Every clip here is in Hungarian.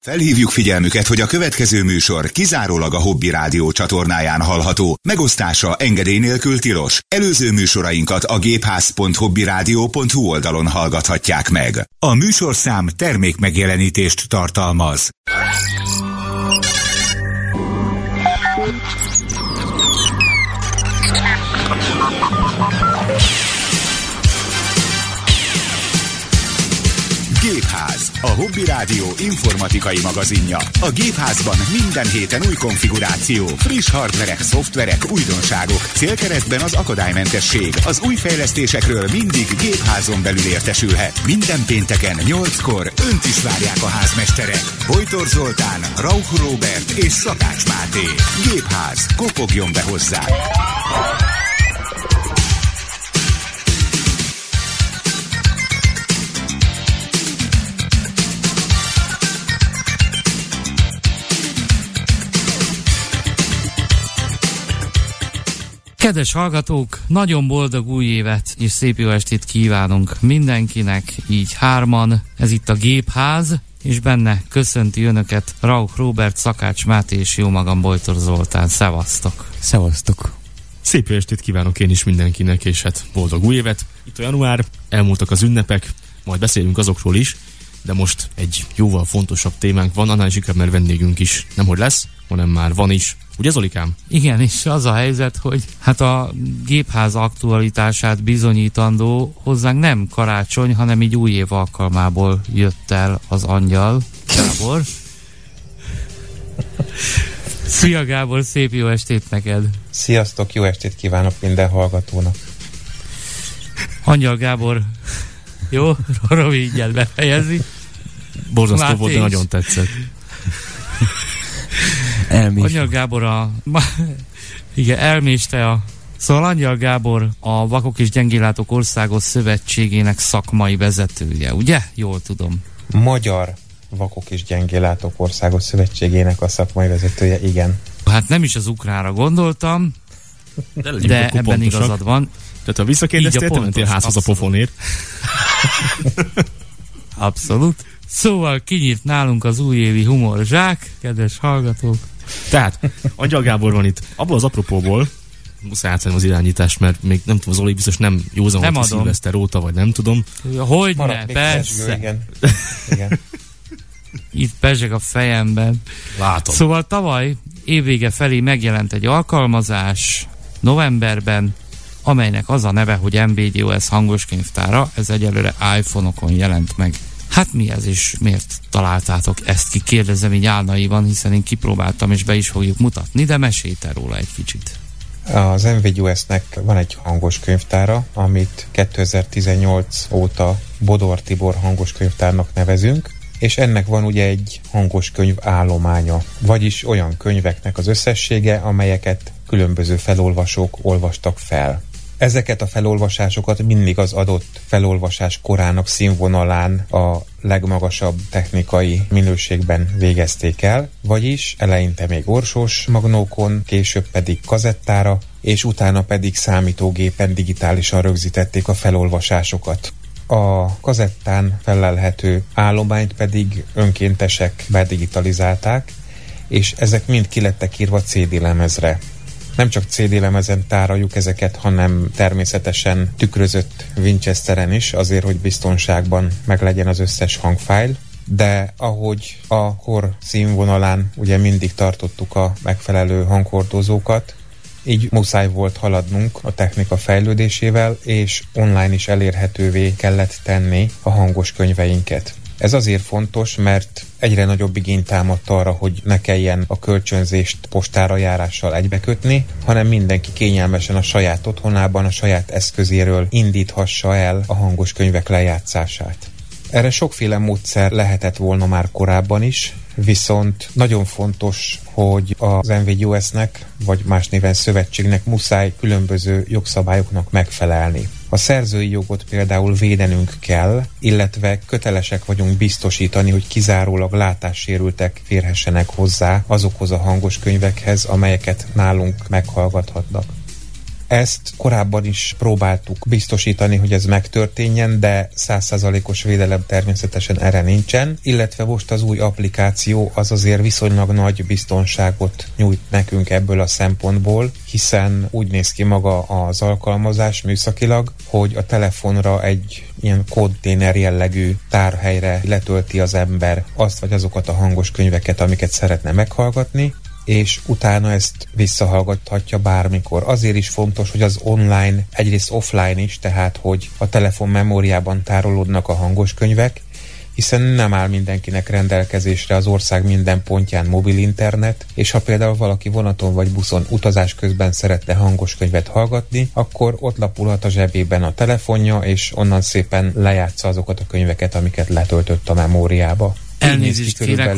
Felhívjuk figyelmüket, hogy a következő műsor kizárólag a Hobby Rádió csatornáján hallható. Megosztása engedély nélkül tilos. Előző műsorainkat a gépház.hobbyradio.hu oldalon hallgathatják meg. A műsorszám termékmegjelenítést tartalmaz. Gépház, a Hobby Rádió informatikai magazinja. A Gépházban minden héten új konfiguráció, friss hardverek, szoftverek, újdonságok, célkeresztben az akadálymentesség. Az új fejlesztésekről mindig Gépházon belül értesülhet. Minden pénteken 8-kor önt is várják a házmesterek. Bojtor Zoltán, Rauch Róbert és Szakács Máté. Gépház, kopogjon be hozzá! Kedves hallgatók, nagyon boldog új évet és szép jó estét kívánunk mindenkinek, így hárman. Ez itt a Gépház, és benne köszönti önöket Rauch Róbert, Szakács Máté és jó magam Bojtor Zoltán. Szevasztok! Szevasztok! Szép jó estét kívánok én is mindenkinek, és hát boldog új évet. Itt a január, elmúltak az ünnepek, majd beszélünk azokról is, de most egy jóval fontosabb témánk van, annál is inkább, mert vendégünk is nemhogy lesz, hanem már van is. Ugye, Zolikám? Igen, és az a helyzet, hogy hát a Gépház aktualitását bizonyítandó hozzánk nem karácsony, hanem így új év alkalmából jött el az angyal, Gábor. Szia Gábor, szép jó estét neked! Sziasztok, jó estét kívánok minden hallgatónak! Angyal Gábor, jó? Robi így befejezi. Borzasztó volt, de nagyon tetszett. Angyal Gábor igen, elméste Szóval Angyal Gábor a Vakok és Gyengéllátók Országos Szövetségének szakmai vezetője, ugye? Jól tudom. Magyar Vakok és Gyengéllátók Országos Szövetségének a szakmai vezetője, igen. Hát nem is az ukránra gondoltam, de ebben pontosak. Igazad van. Tehát ha visszakérdeztél, te mentél házhoz a pofonért. Abszolút. Szóval kinyírt nálunk az újévi humorzsák, kedves hallgatók. Tehát, Angyal Gábor van itt. Abból az apropóból, muszáj átvenni az irányítást, mert még nem tudom, az Oli biztos nem józan volt a szilveszter óta, vagy nem tudom. Hogyne, persze. Igen. Igen. Itt pezseg a fejemben. Látom. Szóval tavaly évvége felé megjelent egy alkalmazás novemberben, amelynek az a neve, hogy MBDOS hangoskönyvtára, ez egyelőre iPhone-okon jelent meg. Hát mi ez, és miért találtátok ezt ki? Kérdezem így álnaiban, hiszen én kipróbáltam, és be is fogjuk mutatni, de mesélj te róla egy kicsit. Az MVDOS-nek van egy hangos könyvtára, amit 2018 óta Bodor Tibor hangos könyvtárnak nevezünk, és ennek van ugye egy hangos könyv állománya, vagyis olyan könyveknek az összessége, amelyeket különböző felolvasók olvastak fel. Ezeket a felolvasásokat mindig az adott felolvasás korának színvonalán a legmagasabb technikai minőségben végezték el, vagyis eleinte még orsós magnókon, később pedig kazettára, és utána pedig számítógépen digitálisan rögzítették a felolvasásokat. A kazettán fellelhető állományt pedig önkéntesek bedigitalizálták, és ezek mind ki lettek írva CD lemezre. Nem csak CD lemezen tároljuk ezeket, hanem természetesen tükrözött Winchesteren is, azért, hogy biztonságban meglegyen az összes hangfájl, de ahogy a kor színvonalán ugye mindig tartottuk a megfelelő hanghordozókat, így muszáj volt haladnunk a technika fejlődésével, és online is elérhetővé kellett tenni a hangos könyveinket. Ez azért fontos, mert egyre nagyobb igény támadt arra, hogy ne kelljen a kölcsönzést postára járással egybekötni, hanem mindenki kényelmesen a saját otthonában, a saját eszközéről indíthassa el a hangos könyvek lejátszását. Erre sokféle módszer lehetett volna már korábban is, viszont nagyon fontos, hogy az MVDOS-nek, vagy más néven szövetségnek muszáj különböző jogszabályoknak megfelelni. A szerzői jogot például védenünk kell, illetve kötelesek vagyunk biztosítani, hogy kizárólag látássérültek férhessenek hozzá azokhoz a hangos könyvekhez, amelyeket nálunk meghallgathatnak. Ezt korábban is próbáltuk biztosítani, hogy ez megtörténjen, de 100%-os védelem természetesen erre nincsen, illetve most az új applikáció az azért viszonylag nagy biztonságot nyújt nekünk ebből a szempontból, hiszen úgy néz ki maga az alkalmazás műszakilag, hogy a telefonra egy ilyen konténer jellegű tárhelyre letölti az ember azt vagy azokat a hangos könyveket, amiket szeretne meghallgatni, és utána ezt visszahallgathatja bármikor. Azért is fontos, hogy az online, egyrészt offline is, tehát hogy a telefon memóriában tárolódnak a hangos könyvek, hiszen nem áll mindenkinek rendelkezésre az ország minden pontján mobil internet, és ha például valaki vonaton vagy buszon utazás közben szeretne hangos könyvet hallgatni, akkor ott lapulhat a zsebében a telefonja, és onnan szépen lejátsza azokat a könyveket, amiket letöltött a memóriába. Elnézést kérek,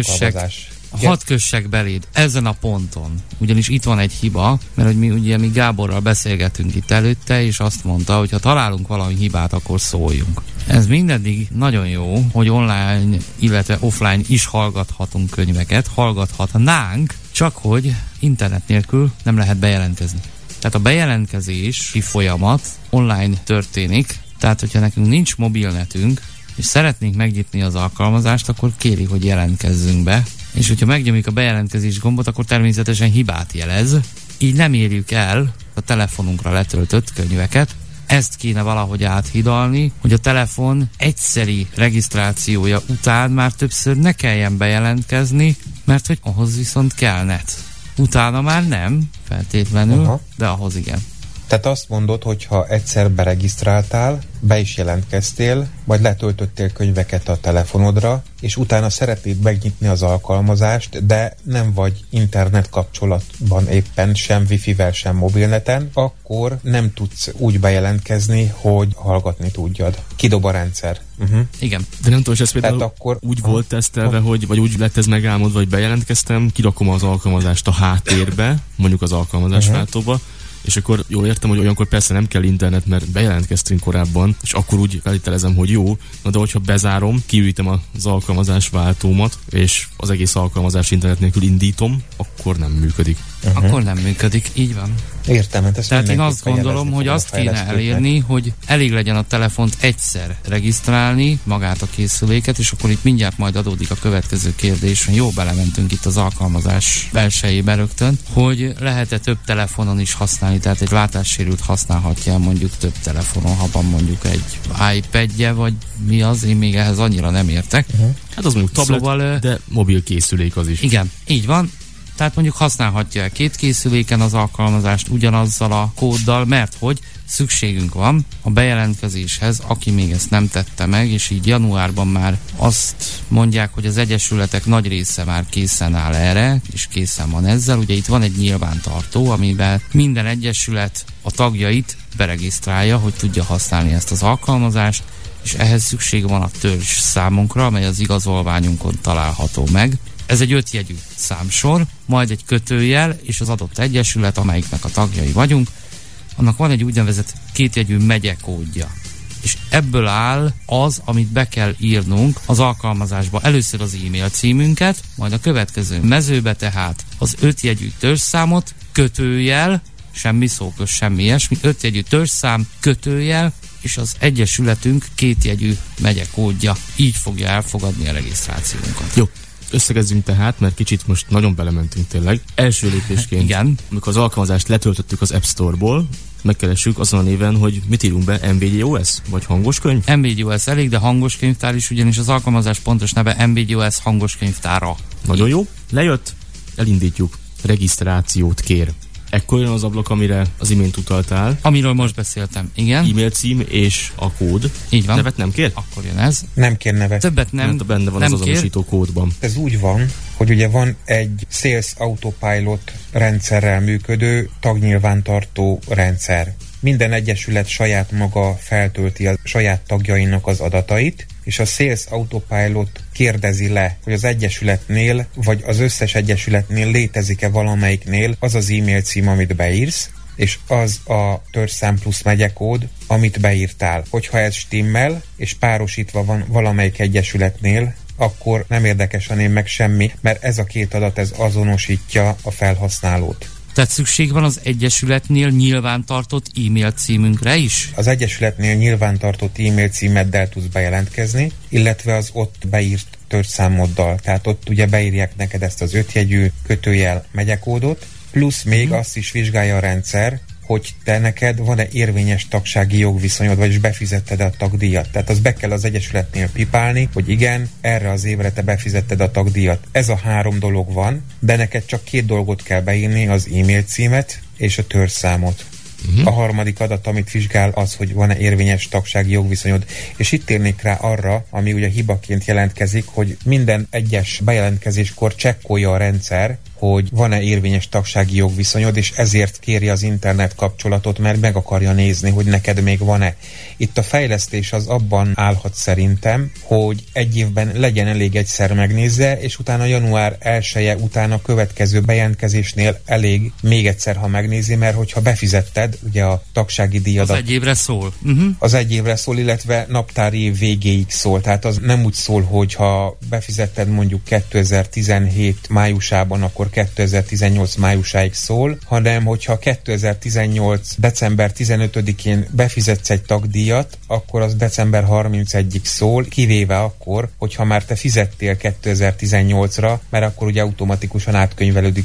hadd kössek beléd ezen a ponton. Ugyanis itt van egy hiba, mert hogy mi Gáborral beszélgetünk itt előtte, és azt mondta, hogy ha találunk valami hibát, akkor szóljunk. Ez mindeddig nagyon jó, hogy online, illetve offline is hallgathatunk könyveket, hallgathatnánk, csak hogy internet nélkül nem lehet bejelentkezni. Tehát a bejelentkezési folyamat online történik, tehát hogyha nekünk nincs mobilnetünk, és szeretnénk megnyitni az alkalmazást, akkor kéri, hogy jelentkezzünk be, és hogyha megnyomjuk a bejelentkezés gombot, akkor természetesen hibát jelez, így nem érjük el a telefonunkra letöltött könyveket. Ezt kéne valahogy áthidalni, hogy a telefon egyszeri regisztrációja után már többször ne kelljen bejelentkezni, mert hogy ahhoz viszont kell net. Utána már nem feltétlenül, de ahhoz igen. Tehát azt mondod, hogy ha egyszer beregisztráltál, be is jelentkeztél, vagy letöltöttél könyveket a telefonodra, és utána szeretnéd megnyitni az alkalmazást, de nem vagy internet kapcsolatban éppen, sem wifi-vel, sem mobilneten, akkor nem tudsz úgy bejelentkezni, hogy hallgatni tudjad. Kidob a rendszer. Igen. De nem tudom, hogy ez például akkor úgy volt tesztelve, vagy úgy lett ez megálmodva, hogy bejelentkeztem, kirakom az alkalmazást a háttérbe, mondjuk az alkalmazás váltóba, és akkor jól értem, hogy olyankor persze nem kell internet, mert bejelentkeztünk korábban, és akkor úgy feltételezem, hogy jó, de hogyha bezárom, kiürítem az alkalmazás váltómat, és az egész alkalmazás internet nélkül indítom, akkor nem működik. Akkor nem működik, így van. Értem, hát ezt tehát én azt gondolom, hogy azt kéne elérni, hogy elég legyen a telefont egyszer regisztrálni, magát a készüléket, és akkor itt mindjárt majd adódik a következő kérdés, hogy jó belementünk itt az alkalmazás belsejébe rögtön, hogy lehet-e több telefonon is használni, tehát egy látássérült használhatja mondjuk több telefonon, ha van mondjuk egy iPad-je, vagy mi az, én még ehhez annyira nem értek. Hát az mondjuk tablet, de mobil készülék az is. Igen, így van. Tehát mondjuk használhatja két készüléken az alkalmazást ugyanazzal a kóddal, mert hogy szükségünk van a bejelentkezéshez, aki még ezt nem tette meg, és így januárban már azt mondják, hogy az egyesületek nagy része már készen áll erre, és készen van ezzel. Ugye itt van egy nyilvántartó, amiben minden egyesület a tagjait beregisztrálja, hogy tudja használni ezt az alkalmazást, és ehhez szükség van a törzs számunkra, amely az igazolványunkon található meg. Ez egy 5 jegyű számsor, majd egy kötőjel, és az adott egyesület, amelyiknek a tagjai vagyunk, annak van egy úgynevezett 2 jegyű megyekódja. És ebből áll az, amit be kell írnunk az alkalmazásba. Először az e-mail címünket, majd a következő mezőbe tehát az 5 jegyű törzsszámot, kötőjel, semmi szókös, semmi ilyesmi, 5 jegyű törzszám, kötőjel, és az egyesületünk 2 jegyű megyekódja. Így fogja elfogadni a regisztrációnkat. Jó. Összegezzünk tehát, mert kicsit most nagyon belementünk tényleg. Első lépésként, igen, amikor az alkalmazást letöltöttük az App Store-ból, megkeressük azon a néven, hogy mit írunk be, MVGOS vagy hangoskönyv? MVGOS elég, de hangoskönyvtár is, ugyanis az alkalmazás pontos neve MVGOS hangoskönyvtára. Nagyon jó. Lejött, elindítjuk. Regisztrációt kér. Ekkor jön az ablak, amire az imént utaltál. Amiről most beszéltem, igen. E-mail cím és a kód. Így van. Nevet nem kér? Akkor jön ez. Nem kér nevet. Többet nem. Hát benne van nem az azonosító kódban. Ez úgy van, hogy ugye van egy Sales Autopilot rendszerrel működő tagnyilvántartó rendszer. Minden egyesület saját maga feltölti a saját tagjainak az adatait, és a Sales Autopilot kérdezi le, hogy az egyesületnél, vagy az összes egyesületnél létezik-e valamelyiknél az az e-mail cím, amit beírsz, és az a törzszám plusz megyekód, amit beírtál. Hogyha ez stimmel, és párosítva van valamelyik egyesületnél, akkor nem érdekes a név meg semmi, mert ez a 2 adat ez azonosítja a felhasználót. Tehát szükség van az Egyesületnél nyilvántartott e-mail címünkre is? Az Egyesületnél nyilvántartott e-mail címeddel tudsz bejelentkezni, illetve az ott beírt törszámoddal. Tehát ott ugye beírják neked ezt az 5 jegyű --megyekódot, plusz még azt is vizsgálja a rendszer, hogy te neked van-e érvényes tagsági jogviszonyod, vagyis befizetted a tagdíjat. Tehát az be kell az Egyesületnél pipálni, hogy igen, erre az évre te befizetted a tagdíjat. Ez a 3 dolog van, de neked csak 2 dolgot kell beírni, az e-mail címet és a törszámot. A harmadik adat, amit vizsgál, az, hogy van-e érvényes tagsági jogviszonyod. És itt térnék rá arra, ami ugye hibaként jelentkezik, hogy minden egyes bejelentkezéskor csekkolja a rendszer, hogy van-e érvényes tagsági jogviszonyod, és ezért kéri az internet kapcsolatot, mert meg akarja nézni, hogy neked még van-e. Itt a fejlesztés az abban állhat szerintem, hogy egy évben legyen elég egyszer megnézze, és utána január 1-e után a következő bejelentkezésnél elég még egyszer, ha megnézi, mert hogyha befizetted ugye a tagsági díjadat. Az 1 évre szól. Az 1 évre szól, illetve naptári év végéig szól. Tehát az nem úgy szól, hogy ha befizetted mondjuk 2017 májusában, akkor 2018 májusáig szól, hanem hogyha 2018 december 15-én befizetsz egy tagdíjat, akkor az december 31-ig szól, kivéve akkor, hogyha már te fizettél 2018-ra, mert akkor ugye automatikusan átkönyvelődik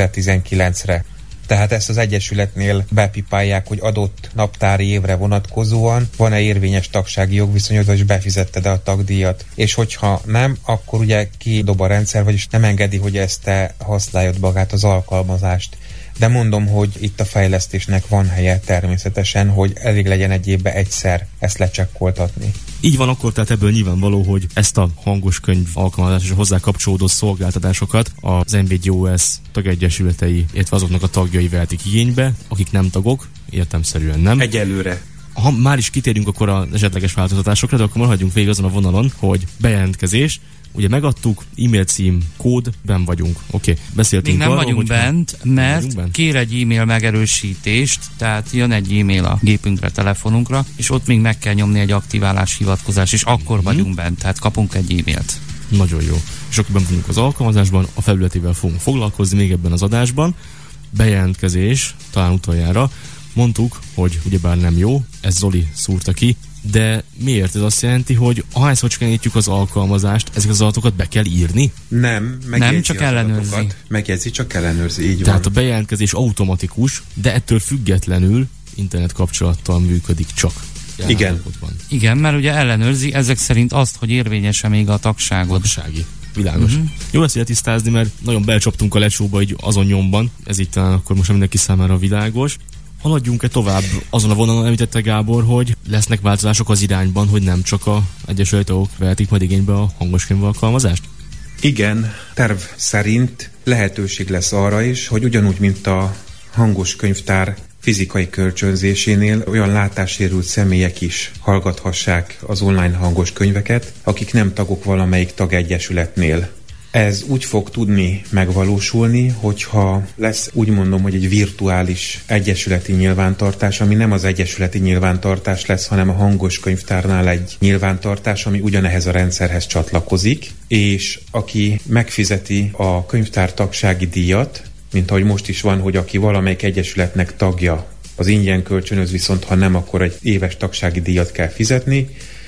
2019-re. Tehát ezt az Egyesületnél bepipálják, hogy adott naptári évre vonatkozóan van-e érvényes tagsági jogviszonyod, vagy befizetted a tagdíjat. És hogyha nem, akkor ugye kidob a rendszer, vagyis nem engedi, hogy ezt te használjad magát az alkalmazást. De mondom, hogy itt a fejlesztésnek van helye természetesen, hogy elég legyen egy évben egyszer ezt lecsekkoltatni. Így van akkor, tehát ebből nyilvánvaló, hogy ezt a hangos könyv alkalmazás és a hozzá kapcsolódó szolgáltatásokat az NVIDIA-OS tagegyesületei, illetve azoknak a tagjai vehetik igénybe, akik nem tagok, értelemszerűen nem. Egyelőre. Ha már is kitérünk akkor az esetleges változtatásokra, de akkor maradjunk végig azon a vonalon, hogy bejelentkezés, ugye megadtuk, e-mail cím, kód, benn vagyunk. Oké, beszéltünk még nem arról, vagyunk bent, mert kér egy e-mail megerősítést, tehát jön egy e-mail a gépünkre, telefonunkra, és ott még meg kell nyomni egy aktiválás hivatkozás, és akkor vagyunk bent, tehát kapunk egy e-mailt. Nagyon jó. És akkor benn vagyunk az alkalmazásban, a felületével fogunk foglalkozni még ebben az adásban. Bejelentkezés, talán utoljára. Mondtuk, hogy ugyebár nem jó, ez Zoli szúrta ki, de miért? Ez azt jelenti, hogy ahányszor csökkentjük az alkalmazást, ezeket az adatokat be kell írni? Nem, csak ellenőrzi. Megjegyzi, csak ellenőrzi, így Tehát van. a bejelentkezés automatikus, de ettől függetlenül internet kapcsolattal működik csak. Igen. Igen, mert ugye ellenőrzi ezek szerint azt, hogy érvényes-e még a tagságod. Tagsági. Világos. Jó lesz ide tisztázni, mert nagyon belcsaptunk a lecsóba így azon nyomban, ez itt talán akkor most mindenki számára világos. Haladjunk-e tovább azon a vonalon, említette Gábor, hogy lesznek változások az irányban, hogy nem csak a egyesült tagok vehetik majd igénybe a hangos könyv alkalmazást? Igen, terv szerint lehetőség lesz arra is, hogy ugyanúgy, mint a hangos könyvtár fizikai kölcsönzésénél olyan látássérült személyek is hallgathassák az online hangos könyveket, akik nem tagok valamelyik tagegyesületnél. Ez úgy fog tudni megvalósulni, hogyha lesz, úgy mondom, hogy egy virtuális egyesületi nyilvántartás, ami nem az egyesületi nyilvántartás lesz, hanem a hangos könyvtárnál egy nyilvántartás, ami ugyanehhez a rendszerhez csatlakozik, és aki megfizeti a könyvtár tagsági díjat, mint ahogy most is van, hogy aki valamelyik egyesületnek tagja, az ingyen kölcsönöz, viszont ha nem, akkor egy éves tagsági díjat kell fizetni,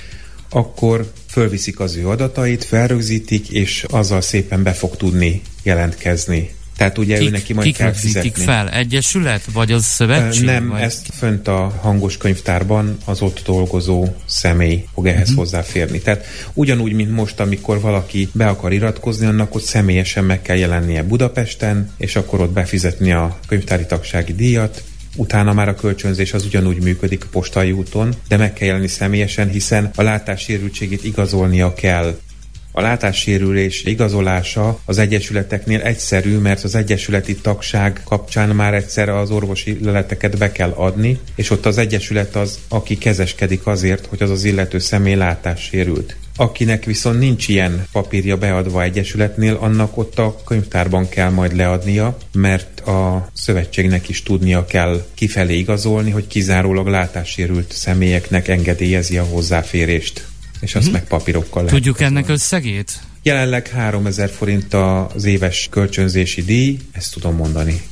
akkor fölviszik az ő adatait, felrögzítik, és azzal szépen be fog tudni jelentkezni. Tehát ugye ő neki majd kell fizetni. Kik fel? Egyesület? Vagy az szövetség? Nem, vagy? ezt fönt a hangos könyvtárban az ott dolgozó személy fog ehhez hozzáférni. Tehát ugyanúgy, mint most, amikor valaki be akar iratkozni, annak ott személyesen meg kell jelennie Budapesten, és akkor ott befizetni a könyvtári tagsági díjat. Utána már a kölcsönzés az ugyanúgy működik a postai úton, de meg kell jelenni személyesen, hiszen a látássérültségét igazolnia kell. A látássérülés igazolása az egyesületeknél egyszerű, mert az egyesületi tagság kapcsán már egyszer az orvosi leleteket be kell adni, és ott az egyesület az, aki kezeskedik azért, hogy az az illető személy látássérült. Akinek viszont nincs ilyen papírja beadva egyesületnél, annak ott a könyvtárban kell majd leadnia, mert a szövetségnek is tudnia kell kifelé igazolni, hogy kizárólag látássérült személyeknek engedélyezi a hozzáférést. És azt meg papírokkal lehet. Tudjuk ennek összegét? Jelenleg 3000 forint az éves kölcsönzési díj, ezt tudom mondani.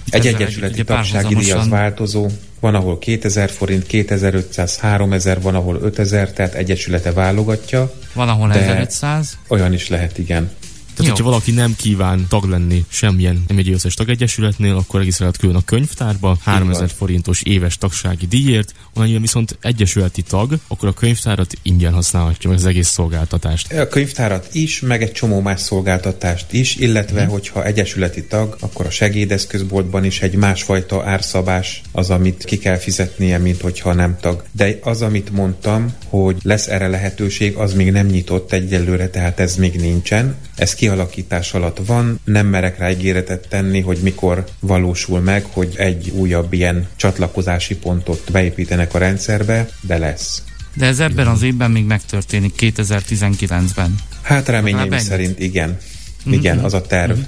Egy egyesületi tagsági díj az változó. Van, ahol 2000 forint, 2500, 3000, van, ahol 5000, tehát egyesülete válogatja. Van, ahol 1500. Olyan is lehet, igen. Tehát, hogyha valaki nem kíván tag lenni semmilyen M1-es tagegyesületnél, akkor regisztrálhat külön a könyvtárba 3000 forintos éves tagsági díjért, amennyiben viszont egyesületi tag, akkor a könyvtárat ingyen használhatja meg az egész szolgáltatást. A könyvtárat is, meg egy csomó más szolgáltatást is, illetve hogyha egyesületi tag, akkor a segédeszközboltban is egy másfajta árszabás az, amit ki kell fizetnie, mint hogyha nem tag. De az, amit mondtam, hogy lesz erre lehetőség, az még nem nyitott egyelőre, tehát ez még nincsen. Ez kialakítás alatt van, nem merek rá ígéretet tenni, hogy mikor valósul meg, hogy egy újabb ilyen csatlakozási pontot beépítenek a rendszerbe, de lesz. De ez ebben az évben még megtörténik, 2019-ben. Hát reményeim szerint igen. Igen, az a terv.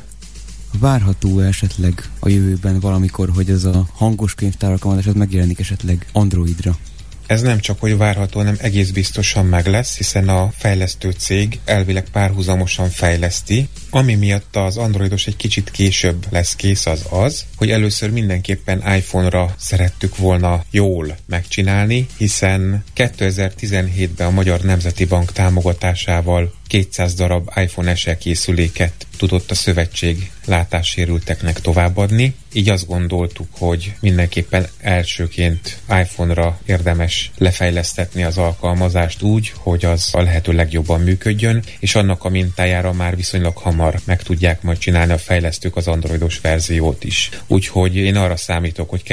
Várható esetleg a jövőben valamikor, hogy ez a hangos könyvtár alkalmazás megjelenik esetleg Androidra? Ez nem csak, hogy várható, hanem egész biztosan meg lesz, hiszen a fejlesztő cég elvileg párhuzamosan fejleszti. Ami miatt az androidos egy kicsit később lesz kész az, hogy először mindenképpen iPhone-ra szerettük volna jól megcsinálni, hiszen 2017-ben a Magyar Nemzeti Bank támogatásával 200 darab iPhone SE készüléket tudott a szövetség látássérülteknek továbbadni. Így azt gondoltuk, hogy mindenképpen elsőként iPhone-ra érdemes lefejlesztetni az alkalmazást úgy, hogy az a lehető legjobban működjön, és annak a mintájára már viszonylag hamar meg tudják majd csinálni a fejlesztők az androidos verziót is. Úgyhogy én arra számítok, hogy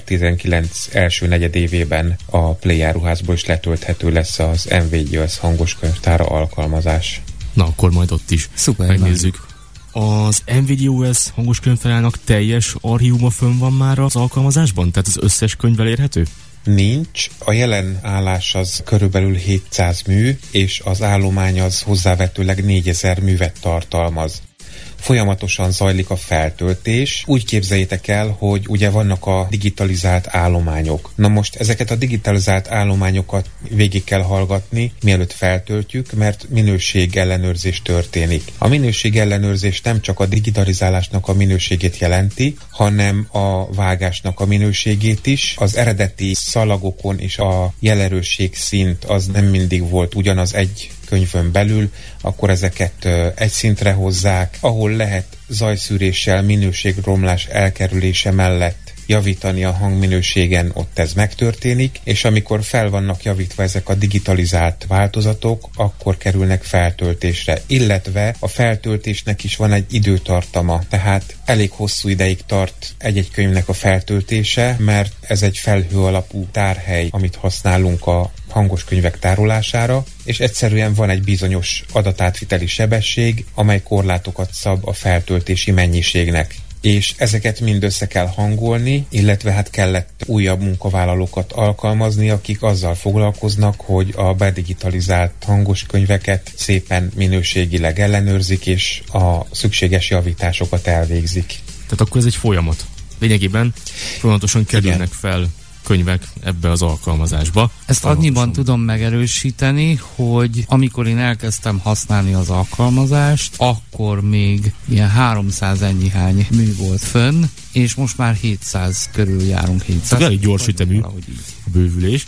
2019 első negyedévében a Play áruházból is letölthető lesz az MVGOS hangos könyvtára alkalmazás. Na, akkor majd ott is szuper, megnézzük. Az NVIDIA-OS hangos könyvtárának teljes archívuma fönn van már az alkalmazásban? Tehát az összes könyv elérhető? Nincs. A jelen állás az körülbelül 700 mű, és az állomány az hozzávetőleg 4000 művet tartalmaz. Folyamatosan zajlik a feltöltés. Úgy képzeljétek el, hogy ugye vannak a digitalizált állományok. Na most ezeket a digitalizált állományokat végig kell hallgatni, mielőtt feltöltjük, mert minőségellenőrzés történik. A minőségellenőrzés nem csak a digitalizálásnak a minőségét jelenti, hanem a vágásnak a minőségét is. Az eredeti szalagokon és a jelerősség szint az nem mindig volt ugyanaz egy könyvön belül, akkor ezeket egy szintre hozzák, ahol lehet zajszűréssel, minőségromlás elkerülése mellett javítani a hangminőségen, ott ez megtörténik, és amikor fel vannak javítva ezek a digitalizált változatok, akkor kerülnek feltöltésre, illetve a feltöltésnek is van egy időtartama, tehát elég hosszú ideig tart egy-egy könyvnek a feltöltése, mert ez egy felhő alapú tárhely, amit használunk a hangos könyvek tárolására, és egyszerűen van egy bizonyos adatátviteli sebesség, amely korlátokat szab a feltöltési mennyiségnek. És ezeket mind össze kell hangolni, illetve hát kellett újabb munkavállalókat alkalmazni, akik azzal foglalkoznak, hogy a bedigitalizált hangos könyveket szépen minőségileg ellenőrzik, és a szükséges javításokat elvégzik. Tehát akkor ez egy folyamat. Lényegében folyamatosan kerülnek fel könyvek ebbe az alkalmazásba. Ezt annyiban tudom megerősíteni, hogy amikor én elkezdtem használni az alkalmazást, akkor még ilyen 300 ennyihány mű volt fönn, és most már 700 körül járunk. 700. Elég gyors ütemű a bővülés.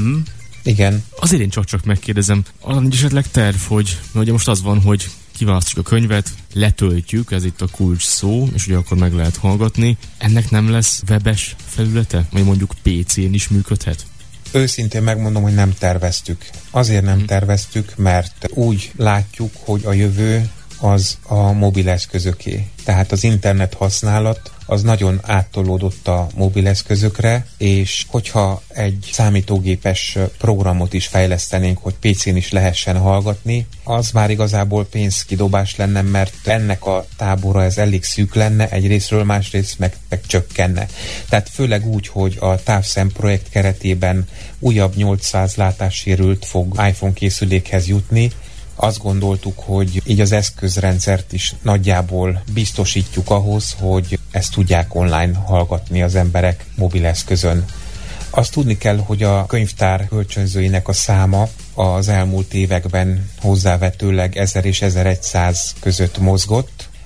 Igen. Azért én csak megkérdezem, az esetleg terv, hogy ugye most az van, hogy kiválasztjuk a könyvet, letöltjük, ez itt a kulcs szó, és ugye akkor meg lehet hallgatni. Ennek nem lesz webes felülete? Vagy mondjuk PC-n is működhet? Őszintén megmondom, hogy nem terveztük. Azért nem terveztük, mert úgy látjuk, hogy a jövő az a mobileszközöké. Tehát az internet használat az nagyon áttolódott a mobileszközökre, és hogyha egy számítógépes programot is fejlesztenénk, hogy PC-n is lehessen hallgatni, az már igazából pénzkidobás lenne, mert ennek a tábora ez elég szűk lenne, egyrészről, másrészt meg csökkenne. Tehát főleg úgy, hogy a Távszem projekt keretében újabb 800 látássérült fog iPhone készülékhez jutni, azt gondoltuk, hogy így az eszközrendszert is nagyjából biztosítjuk ahhoz, hogy ezt tudják online hallgatni az emberek mobileszközön. Azt tudni kell, hogy a könyvtár kölcsönzőinek a száma az elmúlt években hozzávetőleg 1000 és 1100 között mozgott,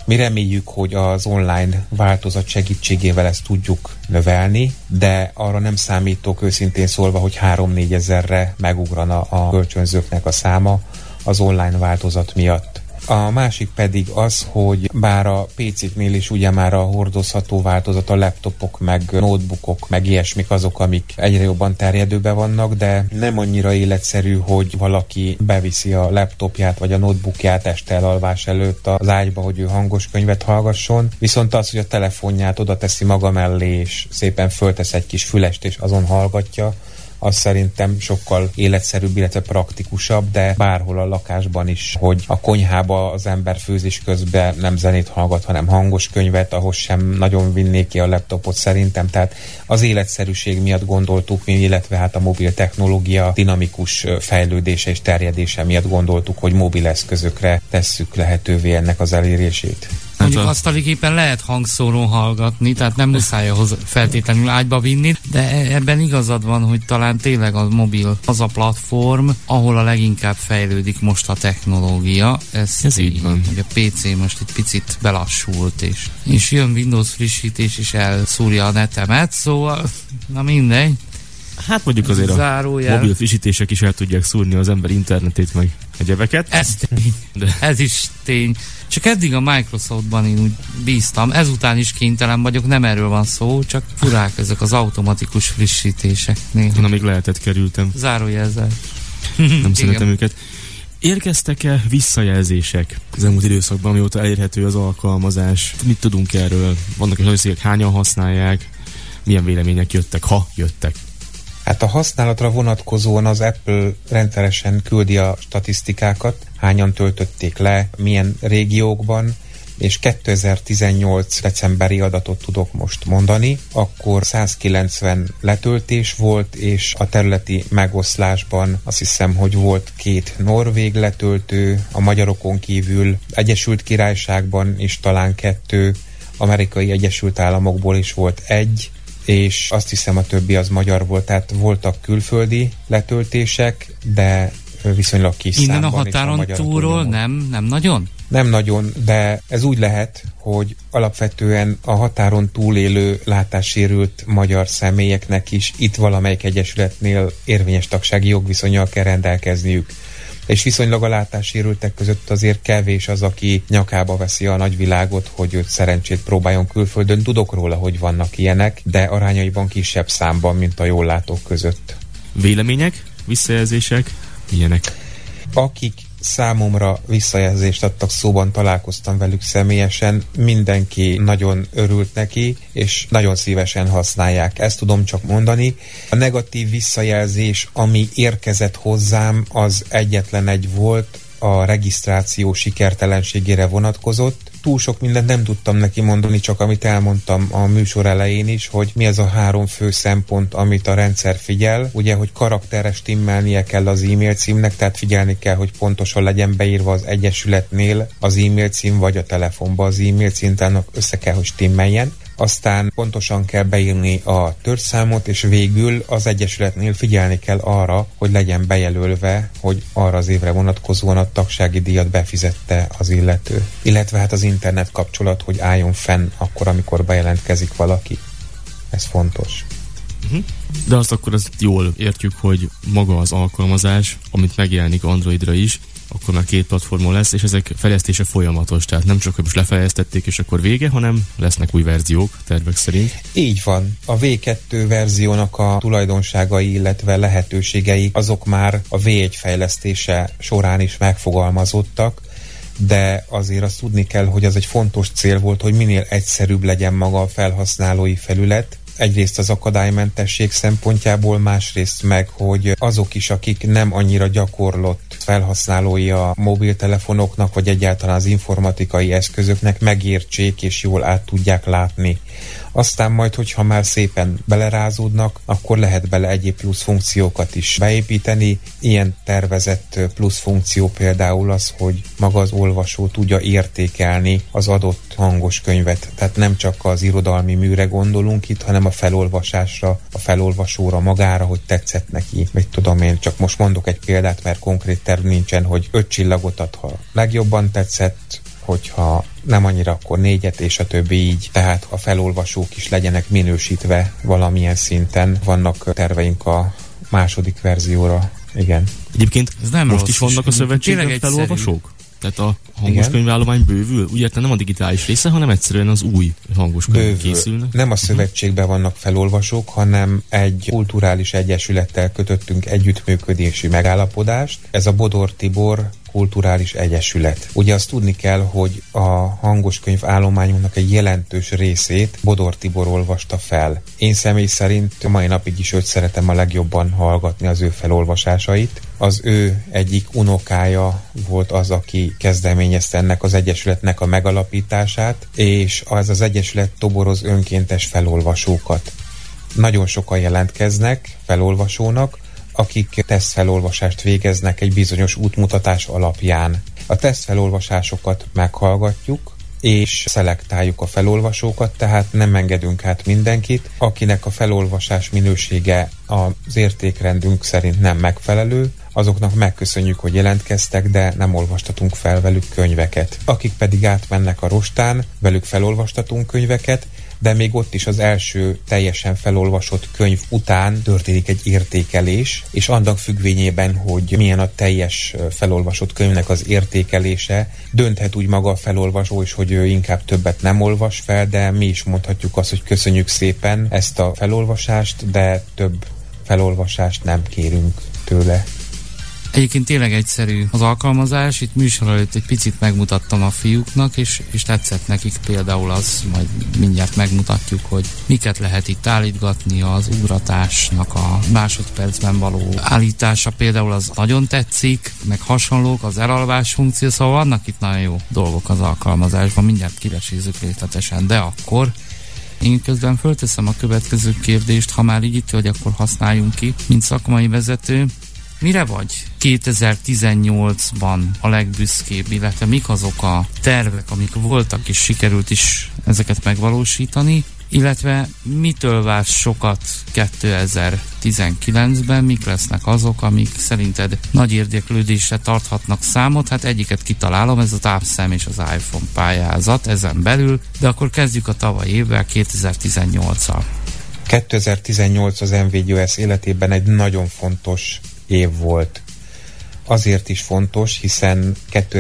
Mi reméljük, hogy az online változat segítségével ezt tudjuk növelni, de arra nem számítok őszintén szólva, hogy 3-4 ezerre megugrana a kölcsönzőknek a száma az online változat miatt. A másik pedig az, hogy bár a PC-knél is ugye már a hordozható változat, a laptopok, meg notebookok, meg ilyesmik azok, amik egyre jobban terjedőben vannak, de nem annyira életszerű, hogy valaki beviszi a laptopját vagy a notebookját este elalvás előtt az ágyba, hogy ő hangos könyvet hallgasson, viszont az, hogy a telefonját oda teszi maga mellé, és szépen föltesz egy kis fülest, és azon hallgatja, az szerintem sokkal életszerűbb, illetve praktikusabb, de bárhol a lakásban is, hogy a konyhába az ember főzés közben nem zenét hallgat, hanem hangos könyvet, ahhoz sem nagyon vinnék ki a laptopot szerintem, tehát az életszerűség miatt gondoltuk mi, illetve hát a mobil technológia dinamikus fejlődése és terjedése miatt gondoltuk, hogy mobil eszközökre tesszük lehetővé ennek az elérését. Mondjuk asztaligépen lehet hangszórón hallgatni, tehát nem muszáj ahhoz feltétlenül ágyba vinni, de ebben igazad van, hogy talán tényleg a mobil az a platform, ahol a leginkább fejlődik most a technológia. Ez így van. Hogy a PC most egy picit belassult, és jön Windows frissítés, és elszúrja a netemet, szóval na mindegy. Hát mondjuk azért zárójel. A mobil frissítések is el tudják szúrni az ember internetét, meg egyebeket. Ez tény. Ez is tény. Csak eddig a Microsoftban én úgy bíztam, ezután is kénytelen vagyok, nem erről van szó, csak furák ezek az automatikus frissítések néha. Én amíg lehetett kerültem. Zárójelzel. Nem szeretem őket. Érkeztek-e visszajelzések az elmúlt időszakban, mióta elérhető az alkalmazás? Mit tudunk erről? Vannak is olyan hányan használják? Milyen vélemények jöttek, ha jöttek? Hát a használatra vonatkozóan az Apple rendszeresen küldi a statisztikákat, hányan töltötték le, milyen régiókban, és 2018 decemberi adatot tudok most mondani, akkor 190 letöltés volt, és a területi megoszlásban azt hiszem, hogy volt 2 norvég letöltő, a magyarokon kívül Egyesült Királyságban is talán 2, Amerikai Egyesült Államokból is volt 1, és azt hiszem a többi az magyar volt, tehát voltak külföldi letöltések, de viszonylag kis innen számban. Innen a határon túlról nem nagyon? Nem nagyon, de ez úgy lehet, hogy alapvetően a határon túlélő látássérült magyar személyeknek is itt valamelyik egyesületnél érvényes tagsági jogviszonnyal kell rendelkezniük. És viszonylag a látássérültek között azért kevés az, aki nyakába veszi a nagyvilágot, hogy őt szerencsét próbáljon külföldön. Tudok róla, hogy vannak ilyenek, de arányaiban kisebb számban, mint a jól látók között. Vélemények, visszajelzések, ilyenek? Akik számomra visszajelzést adtak, szóban találkoztam velük személyesen, mindenki nagyon örült neki, és nagyon szívesen használják. Ezt tudom csak mondani. A negatív visszajelzés, ami érkezett hozzám, az egyetlen egy volt, a regisztráció sikertelenségére vonatkozott. Túl sok mindent nem tudtam neki mondani, csak amit elmondtam a műsor elején is, hogy mi az a 3 fő szempont, amit a rendszer figyel. Ugye, hogy karakteres stimmelnie kell az e-mail címnek, tehát figyelni kell, hogy pontosan legyen beírva az egyesületnél az e-mail cím, vagy a telefonba az e-mail cím, tehát össze kell, hogy stimmeljen. Aztán pontosan kell beírni a törzsszámot, és végül az egyesületnél figyelni kell arra, hogy legyen bejelölve, hogy arra az évre vonatkozóan a tagsági díjat befizette az illető. Illetve hát az internet kapcsolat, hogy álljon fenn akkor, amikor bejelentkezik valaki. Ez fontos. De azt akkor azt jól értjük, hogy maga az alkalmazás, amit megjelenik Androidra is, akkor már 2 platformon lesz, és ezek fejlesztése folyamatos, tehát nem csak, hogy most lefejlesztették, és akkor vége, hanem lesznek új verziók, tervek szerint. Így van. A V2 verziónak a tulajdonságai, illetve lehetőségei, azok már a V1 fejlesztése során is megfogalmazottak, de azért azt tudni kell, hogy az egy fontos cél volt, hogy minél egyszerűbb legyen maga a felhasználói felület. Egyrészt az akadálymentesség szempontjából, másrészt meg, hogy azok is, akik nem annyira gyakorlott felhasználói a mobiltelefonoknak, vagy egyáltalán az informatikai eszközöknek megértsék és jól át tudják látni. Aztán majd, hogyha már szépen belerázódnak, akkor lehet bele egyéb plusz funkciókat is beépíteni. Ilyen tervezett plusz funkció például az, hogy maga az olvasó tudja értékelni az adott hangos könyvet. Tehát nem csak az irodalmi műre gondolunk itt, hanem a felolvasásra, a felolvasóra magára, hogy tetszett neki. Mit tudom én, csak most mondok egy példát, mert konkrét terv nincsen, hogy 5 csillagot ad, ha legjobban tetszett, hogyha nem annyira, akkor 4-et, és a többi így. Tehát a felolvasók is legyenek minősítve valamilyen szinten. Vannak terveink a második verzióra. Igen. Egyébként ez nem most is vannak a szövetségben felolvasók? Tehát a hangoskönyvállomány bővül? Úgy értem, nem a digitális része, hanem egyszerűen az új hangoskönyv készülnek? Nem a szövetségben vannak felolvasók, hanem egy kulturális egyesülettel kötöttünk együttműködési megállapodást. Ez a Bodor Tibor Kulturális Egyesület. Ugye azt tudni kell, hogy a hangoskönyv állományunknak egy jelentős részét Bodor Tibor olvasta fel. Én személy szerint a mai napig is őt szeretem a legjobban hallgatni, az ő felolvasásait. Az ő egyik unokája volt az, aki kezdeményezte ennek az egyesületnek a megalapítását, és az egyesület toboroz önkéntes felolvasókat. Nagyon sokan jelentkeznek felolvasónak, akik tesztfelolvasást végeznek egy bizonyos útmutatás alapján. A tesztfelolvasásokat meghallgatjuk, és szelektáljuk a felolvasókat, tehát nem engedünk át mindenkit, akinek a felolvasás minősége az értékrendünk szerint nem megfelelő, azoknak megköszönjük, hogy jelentkeztek, de nem olvastatunk fel velük könyveket. Akik pedig átmennek a rostán, velük felolvastatunk könyveket, de még ott is az első teljesen felolvasott könyv után történik egy értékelés, és annak függvényében, hogy milyen a teljes felolvasott könyvnek az értékelése, dönthet úgy maga a felolvasó is, hogy ő inkább többet nem olvas fel, de mi is mondhatjuk azt, hogy köszönjük szépen ezt a felolvasást, de több felolvasást nem kérünk tőle. Egyébként tényleg egyszerű az alkalmazás, itt műsor előtt egy picit megmutattam a fiúknak, és tetszett nekik például az, majd mindjárt megmutatjuk, hogy miket lehet itt állítgatni, az ugratásnak a másodpercben való állítása például az nagyon tetszik, meg hasonlók, az elalvás funkció, szóval vannak itt nagyon jó dolgok az alkalmazásban, mindjárt kivesézzük részletesen, de akkor én közben fölteszem a következő kérdést, ha már így itt vagy, akkor használjunk ki, mint szakmai vezető. Mire vagy 2018-ban a legbüszkébb, illetve mik azok a tervek, amik voltak és sikerült is ezeket megvalósítani, illetve mitől vársz sokat 2019-ben, mik lesznek azok, amik szerinted nagy érdeklődésre tarthatnak számot? Hát egyiket kitalálom, ez a távszem és az iPhone pályázat ezen belül, de akkor kezdjük a tavalyi évvel, 2018-al. 2018 az MVGOS életében egy nagyon fontos év volt. Azért is fontos, hiszen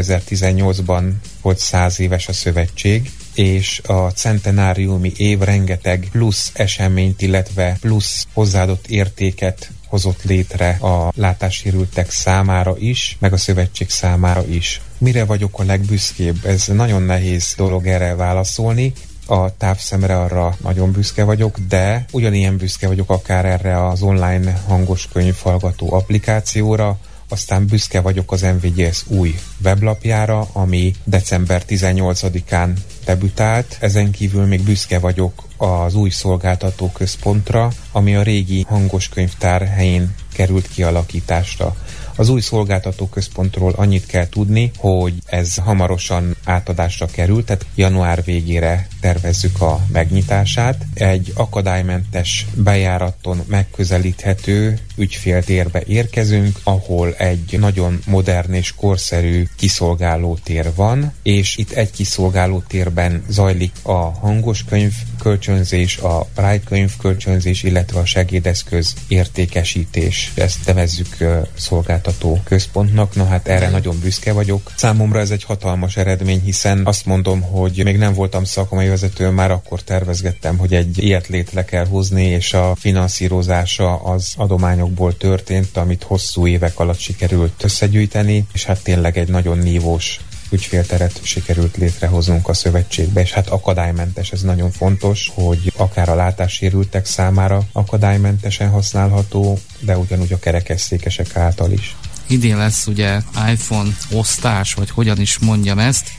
2018-ban volt 100 éves a szövetség, és a centenáriumi év rengeteg plusz eseményt, illetve plusz hozzáadott értéket hozott létre a látássérültek számára is, meg a szövetség számára is. Mire vagyok a legbüszkébb? Ez nagyon nehéz dolog erre válaszolni. A távszemre arra nagyon büszke vagyok, de ugyanilyen büszke vagyok akár erre az online hangoskönyv hallgató applikációra, aztán büszke vagyok az MVGS új weblapjára, ami december 18-án debütált. Ezen kívül még büszke vagyok az új szolgáltató központra, ami a régi hangoskönyvtár helyén került kialakításra. Az új szolgáltató központról annyit kell tudni, hogy ez hamarosan átadásra került, tehát január végére tervezzük a megnyitását. Egy akadálymentes bejáraton megközelíthető ügyféltérbe érkezünk, ahol egy nagyon modern és korszerű kiszolgáló tér van, és itt egy kiszolgáló térben zajlik a hangoskönyv kölcsönzés, a rájkönyv kölcsönzés, illetve a segédeszköz értékesítés. Ezt nevezzük szolgáltató központnak, na hát erre nagyon büszke vagyok. Számomra ez egy hatalmas eredmény, hiszen azt mondom, hogy még nem voltam szakmai vezető, már akkor tervezgettem, hogy egy ilyet létre kell hozni, és a finanszírozása az adományokból történt, amit hosszú évek alatt sikerült összegyűjteni, és hát tényleg egy nagyon nívós ügyfélteret sikerült létrehoznunk a szövetségbe, és hát akadálymentes, ez nagyon fontos, hogy akár a látássérültek számára akadálymentesen használható, de ugyanúgy a kerekesszékesek által is. Idén lesz ugye iPhone osztás, vagy hogyan is mondjam ezt,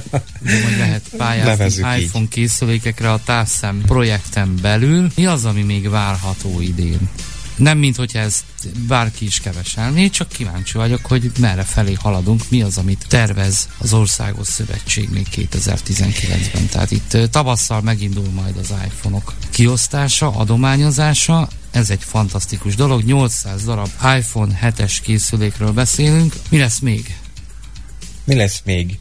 hogy lehet pályázni iPhone készülékekre a távszem projekten belül. Mi az, ami még várható idén? Nem, mint hogyha ezt bárki is keveselné, csak kíváncsi vagyok, hogy merre felé haladunk, mi az, amit tervez az Országos Szövetség még 2019-ben. Tehát itt tavasszal megindul majd az iPhone-ok kiosztása, adományozása, ez egy fantasztikus dolog, 800 darab iPhone 7-es készülékről beszélünk. Mi lesz még? Mi lesz még?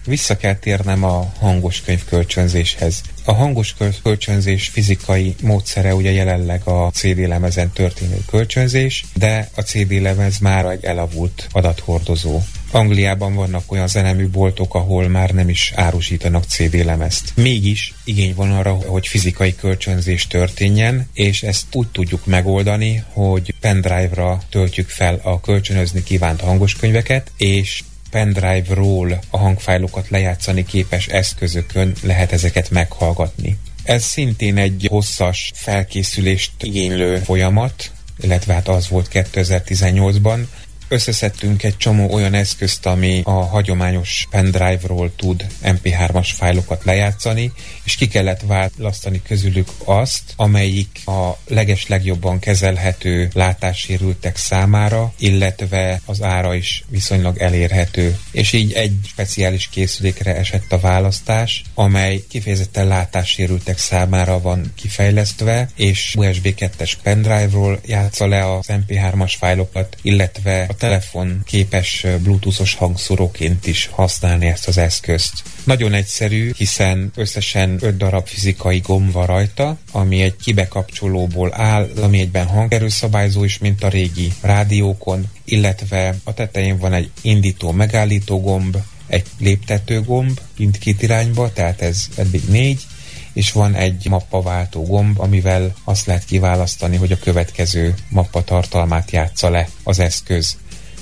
vissza kell térnem a hangos könyv kölcsönzéshez. A hangos kölcsönzés fizikai módszere ugye jelenleg a CD lemezen történő kölcsönzés, de a CD lemez már egy elavult adathordozó. Angliában vannak olyan zeneműboltok, ahol már nem is árusítanak CD lemezt. Mégis igény van arra, hogy fizikai kölcsönzés történjen, és ezt úgy tudjuk megoldani, hogy pendrive-ra töltjük fel a kölcsönözni kívánt hangoskönyveket, és pendrive-ról a hangfájlokat lejátszani képes eszközökön lehet ezeket meghallgatni. Ez szintén egy hosszas felkészülést igénylő folyamat, illetve hát az volt 2018-ban. Összeszedtünk egy csomó olyan eszközt, ami a hagyományos pendrive-ról tud MP3-as fájlokat lejátszani, és ki kellett választani közülük azt, amelyik a legeslegjobban kezelhető látássérültek számára, illetve az ára is viszonylag elérhető. És így egy speciális készülékre esett a választás, amely kifejezetten látássérültek számára van kifejlesztve, és USB 2-es pendrive-ról játsza le az MP3-as fájlokat, illetve a telefon képes bluetoothos hangszóróként is használni ezt az eszközt. Nagyon egyszerű, hiszen összesen 5 darab fizikai gomb van rajta, ami egy kibekapcsolóból áll, ami egyben hangerőszabályzó is, mint a régi rádiókon, illetve a tetején van egy indító-megállító gomb, egy léptető gomb mindkét irányba, tehát ez eddig 4, és van egy mappaváltó gomb, amivel azt lehet kiválasztani, hogy a következő mappa tartalmát játsza le az eszköz.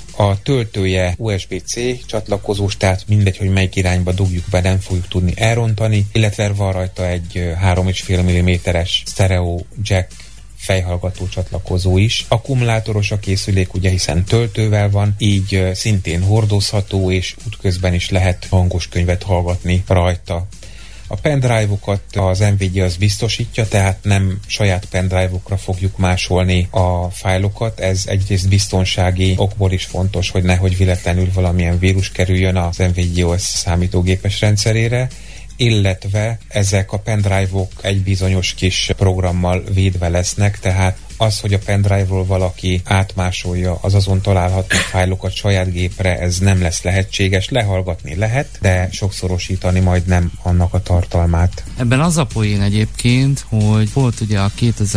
A töltője USB-C csatlakozós, tehát mindegy, hogy melyik irányba dugjuk be, nem fogjuk tudni elrontani, illetve van rajta egy 3,5 mm-es stereo jack fejhallgató csatlakozó is. Akkumulátoros a készülék, ugye, hiszen töltővel van, így szintén hordozható, és útközben is lehet hangos könyvet hallgatni rajta. A pendrive-okat az NVIDIA az biztosítja, tehát nem saját pendrive-okra fogjuk másolni a fájlokat. Ez egyrészt biztonsági okból is fontos, hogy nehogy véletlenül valamilyen vírus kerüljön az NVIDIA OS számítógépes rendszerére, illetve ezek a pendrive-ok egy bizonyos kis programmal védve lesznek, tehát az, hogy a pendrive-ról valaki átmásolja az azon található fájlokat saját gépre, ez nem lesz lehetséges. Lehallgatni lehet, de sokszorosítani majd nem annak a tartalmát. Ebben az a poén egyébként, hogy volt ugye a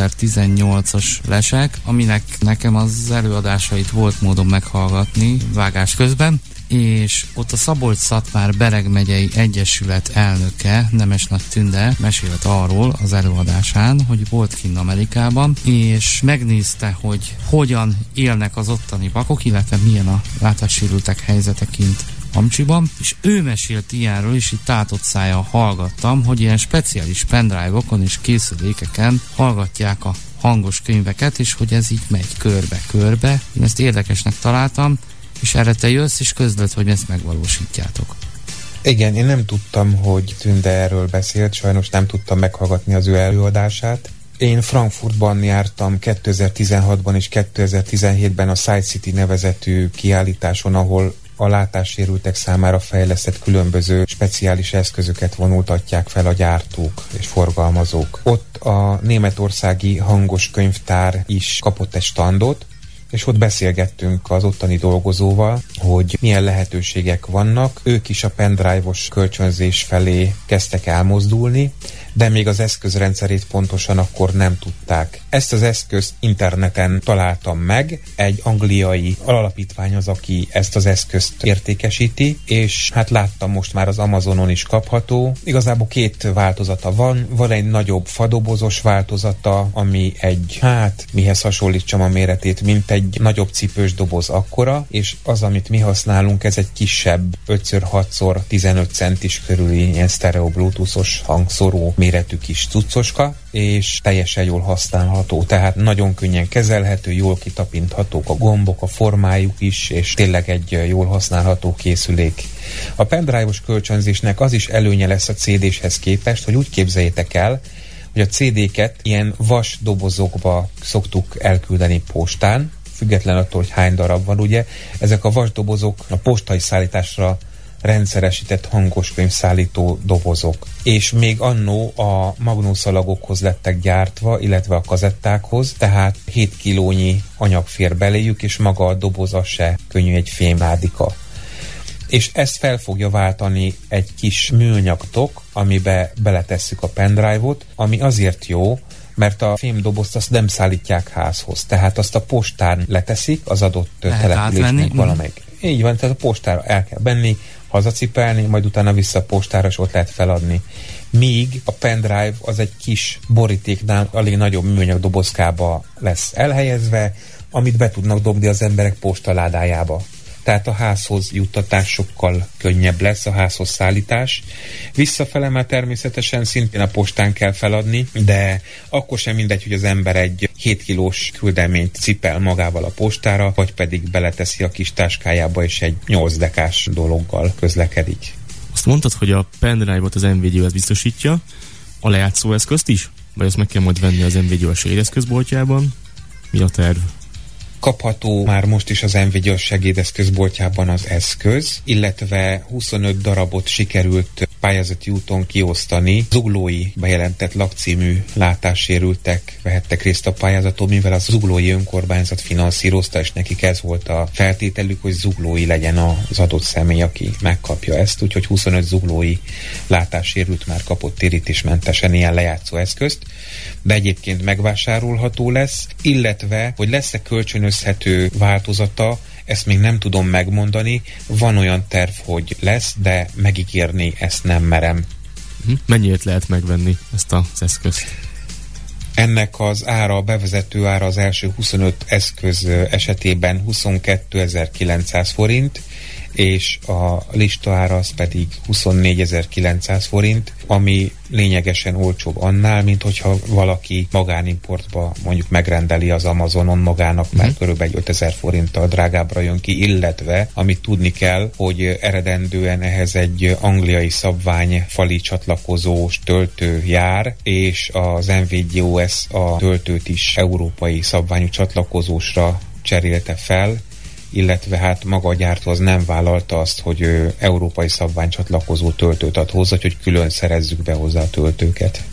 2018-as lesek, aminek nekem az előadásait volt módon meghallgatni vágás közben, és ott a Szabolcs-Szatmár-Bereg megyei egyesület elnöke, Nemes Nagy Tünde mesélt arról az előadásán, hogy volt kinn Amerikában, és megnézte, hogy hogyan élnek az ottani vakok, illetve milyen a látássérültek helyzete kint Amcsiban, és ő mesélt ilyenről, és így tátott szájjal hallgattam, hogy ilyen speciális pendrive-okon és készülékeken hallgatják a hangos könyveket, és hogy ez így megy körbe-körbe. Én ezt érdekesnek találtam, és erre te jössz, és közled, hogy ezt megvalósítjátok. Igen, én nem tudtam, hogy Tünde erről beszélt, sajnos nem tudtam meghallgatni az ő előadását. Én Frankfurtban jártam 2016-ban és 2017-ben a Side City nevezetű kiállításon, ahol a látássérültek számára fejlesztett különböző speciális eszközöket vonultatják fel a gyártók és forgalmazók. Ott a németországi hangos könyvtár is kapott egy standot, és ott beszélgettünk az ottani dolgozóval, hogy milyen lehetőségek vannak. Ők is a pendrive-os kölcsönzés felé kezdtek elmozdulni, de még az eszközrendszerét pontosan akkor nem tudták. Ezt az eszközt interneten találtam meg, egy angliai alapítvány az, aki ezt az eszközt értékesíti, és hát láttam, most már az Amazonon is kapható. Igazából 2 változata van egy nagyobb fadobozos változata, ami egy, mihez hasonlítsam a méretét, mint egy nagyobb cipős doboz akkora, és az, amit mi használunk, ez egy kisebb 5x6x15 centis körüli ilyen stereo bluetoothos hangszóró méretű kis cuccoska, és teljesen jól használható, tehát nagyon könnyen kezelhető, jól kitapinthatók a gombok, a formájuk is, és tényleg egy jól használható készülék. A pendrive-os kölcsönzésnek az is előnye lesz a CD-shez képest, hogy úgy képzeljétek el, hogy a CD-ket ilyen vas dobozokba szoktuk elküldeni postán, független attól, hogy hány darab van, ugye. Ezek a vasdobozok a postai szállításra rendszeresített hangoskönyvszállító dobozok. És még annó a magnószalagokhoz lettek gyártva, illetve a kazettákhoz, tehát 7 kilónyi anyag fér beléjük, és maga a doboza se könnyű, egy fémládika. és ezt fel fogja váltani egy kis műanyag tok, amibe beletesszük a pendrive-ot, ami azért jó, mert a fémdobozt azt nem szállítják házhoz. Tehát azt a postán leteszik az adott településnek valamelyik. Így van, tehát a postára el kell benni, hazacipelni, majd utána vissza a postára, és ott lehet feladni. Míg a pendrive az egy kis borítéknál alig nagyobb műanyag dobozkába lesz elhelyezve, amit be tudnak dobni az emberek postaládájába. Tehát a házhoz juttatás sokkal könnyebb lesz, a házhoz szállítás. Visszafele már természetesen szintén a postán kell feladni, de akkor sem mindegy, hogy az ember egy 7 kilós küldeményt cipel magával a postára, vagy pedig beleteszi a kis táskájába, és egy 8 dekás dologgal közlekedik. Azt mondtad, hogy a pendrive-ot az NVIDIA biztosítja, a lejátszóeszközt is? Vagy azt meg kell majd venni az NVIDIA segédeszközboltjában? Mi a terv? Kapható már most is az NVIDIA segédeszközboltjában az eszköz, illetve 25 darabot sikerült pályázati úton kiosztani. Zuglói bejelentett lakcímű látássérültek vehettek részt a pályázaton, mivel a zuglói önkormányzat finanszírozta, és nekik ez volt a feltételük, hogy zuglói legyen az adott személy, aki megkapja ezt, úgyhogy 25 zuglói látássérült már kapott térítésmentesen ilyen lejátszó eszközt, de egyébként megvásárolható lesz, illetve, hogy lesz-e kölcsönözhető változata, ezt még nem tudom megmondani. Van olyan terv, hogy lesz, de megígérni ezt nem merem. Mennyit lehet megvenni ezt az eszközt? Ennek az ára, a bevezető ára az első 25 eszköz esetében 22.900 forint, és a lista ára az pedig 24.900 forint, ami lényegesen olcsóbb annál, mint hogyha valaki magánimportba mondjuk megrendeli az Amazonon magának, mert körülbelül 5000 forinttal drágábbra jön ki, illetve amit tudni kell, hogy eredendően ehhez egy angliai szabvány fali csatlakozós töltő jár, és az NVIDIA OS a töltőt is európai szabványú csatlakozósra cserélte fel, illetve hát maga a gyártó az nem vállalta azt, hogy ő európai szabványcsatlakozó töltőt ad hozzá, hogy külön szerezzük be hozzá a töltőket.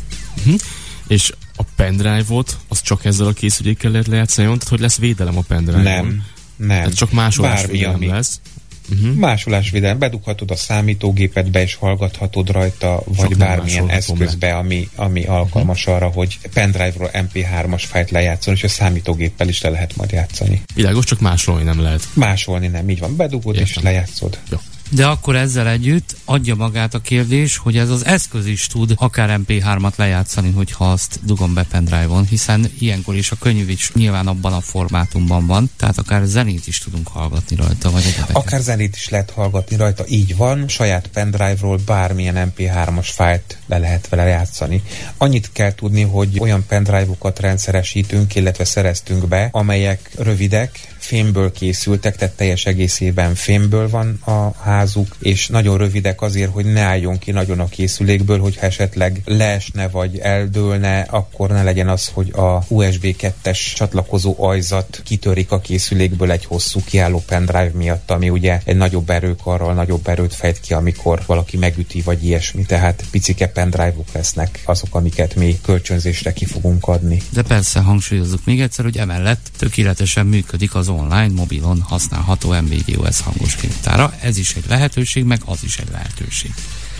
És a pendrive-ot, az csak ezzel a készülékkel lehet lejátszani, tehát hogy lesz védelem a pendrive-on? Nem. Tehát csak másolásvédelem lesz? Másolásvédelem, bedughatod a számítógépedbe és hallgathatod rajta, vagy csak bármilyen eszközbe, ami alkalmas arra, hogy pendrive-ról MP3-as fájlt lejátszani, és a számítógéppel is le lehet majd játszani. Világos, csak másolni nem lehet. Másolni nem, így van, bedugod és lejátszod. Jó. De akkor ezzel együtt adja magát a kérdés, hogy ez az eszköz is tud akár MP3-at lejátszani, hogyha azt dugom be pendrive-on, hiszen ilyenkor is a könyv is nyilván abban a formátumban van, tehát akár zenét is tudunk hallgatni rajta, vagy egyébként. Akár zenét is lehet hallgatni rajta, így van, saját pendrive-ról bármilyen MP3-as fájlt le lehet vele játszani. Annyit kell tudni, hogy olyan pendrive-okat rendszeresítünk, illetve szereztünk be, amelyek rövidek, fémből készültek, tehát teljes egészében fémből van a házuk, és nagyon rövidek azért, hogy ne álljon ki nagyon a készülékből, hogyha esetleg leesne vagy eldőlne, akkor ne legyen az, hogy a USB 2-es csatlakozó ajzat kitörik a készülékből egy hosszú kiálló pendrive miatt, ami ugye egy nagyobb erőkarral nagyobb erőt fejt ki, amikor valaki megüti vagy ilyesmi, tehát picike pendrive-ok lesznek azok, amiket mi kölcsönzésre ki fogunk adni. De persze hangsúlyozzuk még egyszer, hogy emellett tökéletesen működik az online, mobilon használható NVIDIA OS hangos könyvtára. Ez is egy lehetőség, meg az is egy lehetőség.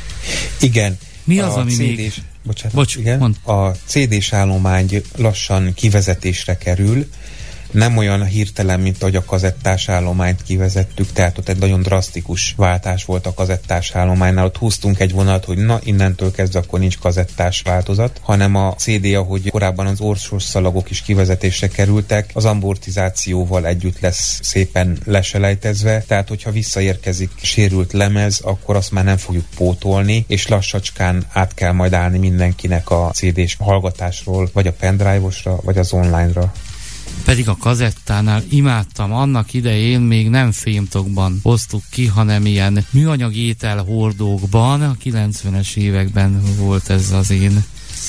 Igen. Mi az, ami még... Igen. A CD-s állomány lassan kivezetésre kerül, nem olyan hirtelen, mint ahogy a kazettás állományt kivezettük, tehát ott egy nagyon drasztikus váltás volt a kazettás állománynál, ott húztunk egy vonalat, hogy na, innentől kezdve akkor nincs kazettás változat, hanem a CD, ahogy korábban az orsos szalagok is kivezetésre kerültek, az amortizációval együtt lesz szépen leselejtezve, tehát hogyha visszaérkezik sérült lemez, akkor azt már nem fogjuk pótolni, és lassacskán át kell majd állni mindenkinek a CD-s hallgatásról, vagy a pendrive-osra, vagy az online-ra. Pedig a kazettánál imádtam, annak idején még nem fémtokban hoztuk ki, hanem ilyen műanyag ételhordókban, a 90-es években volt ez az én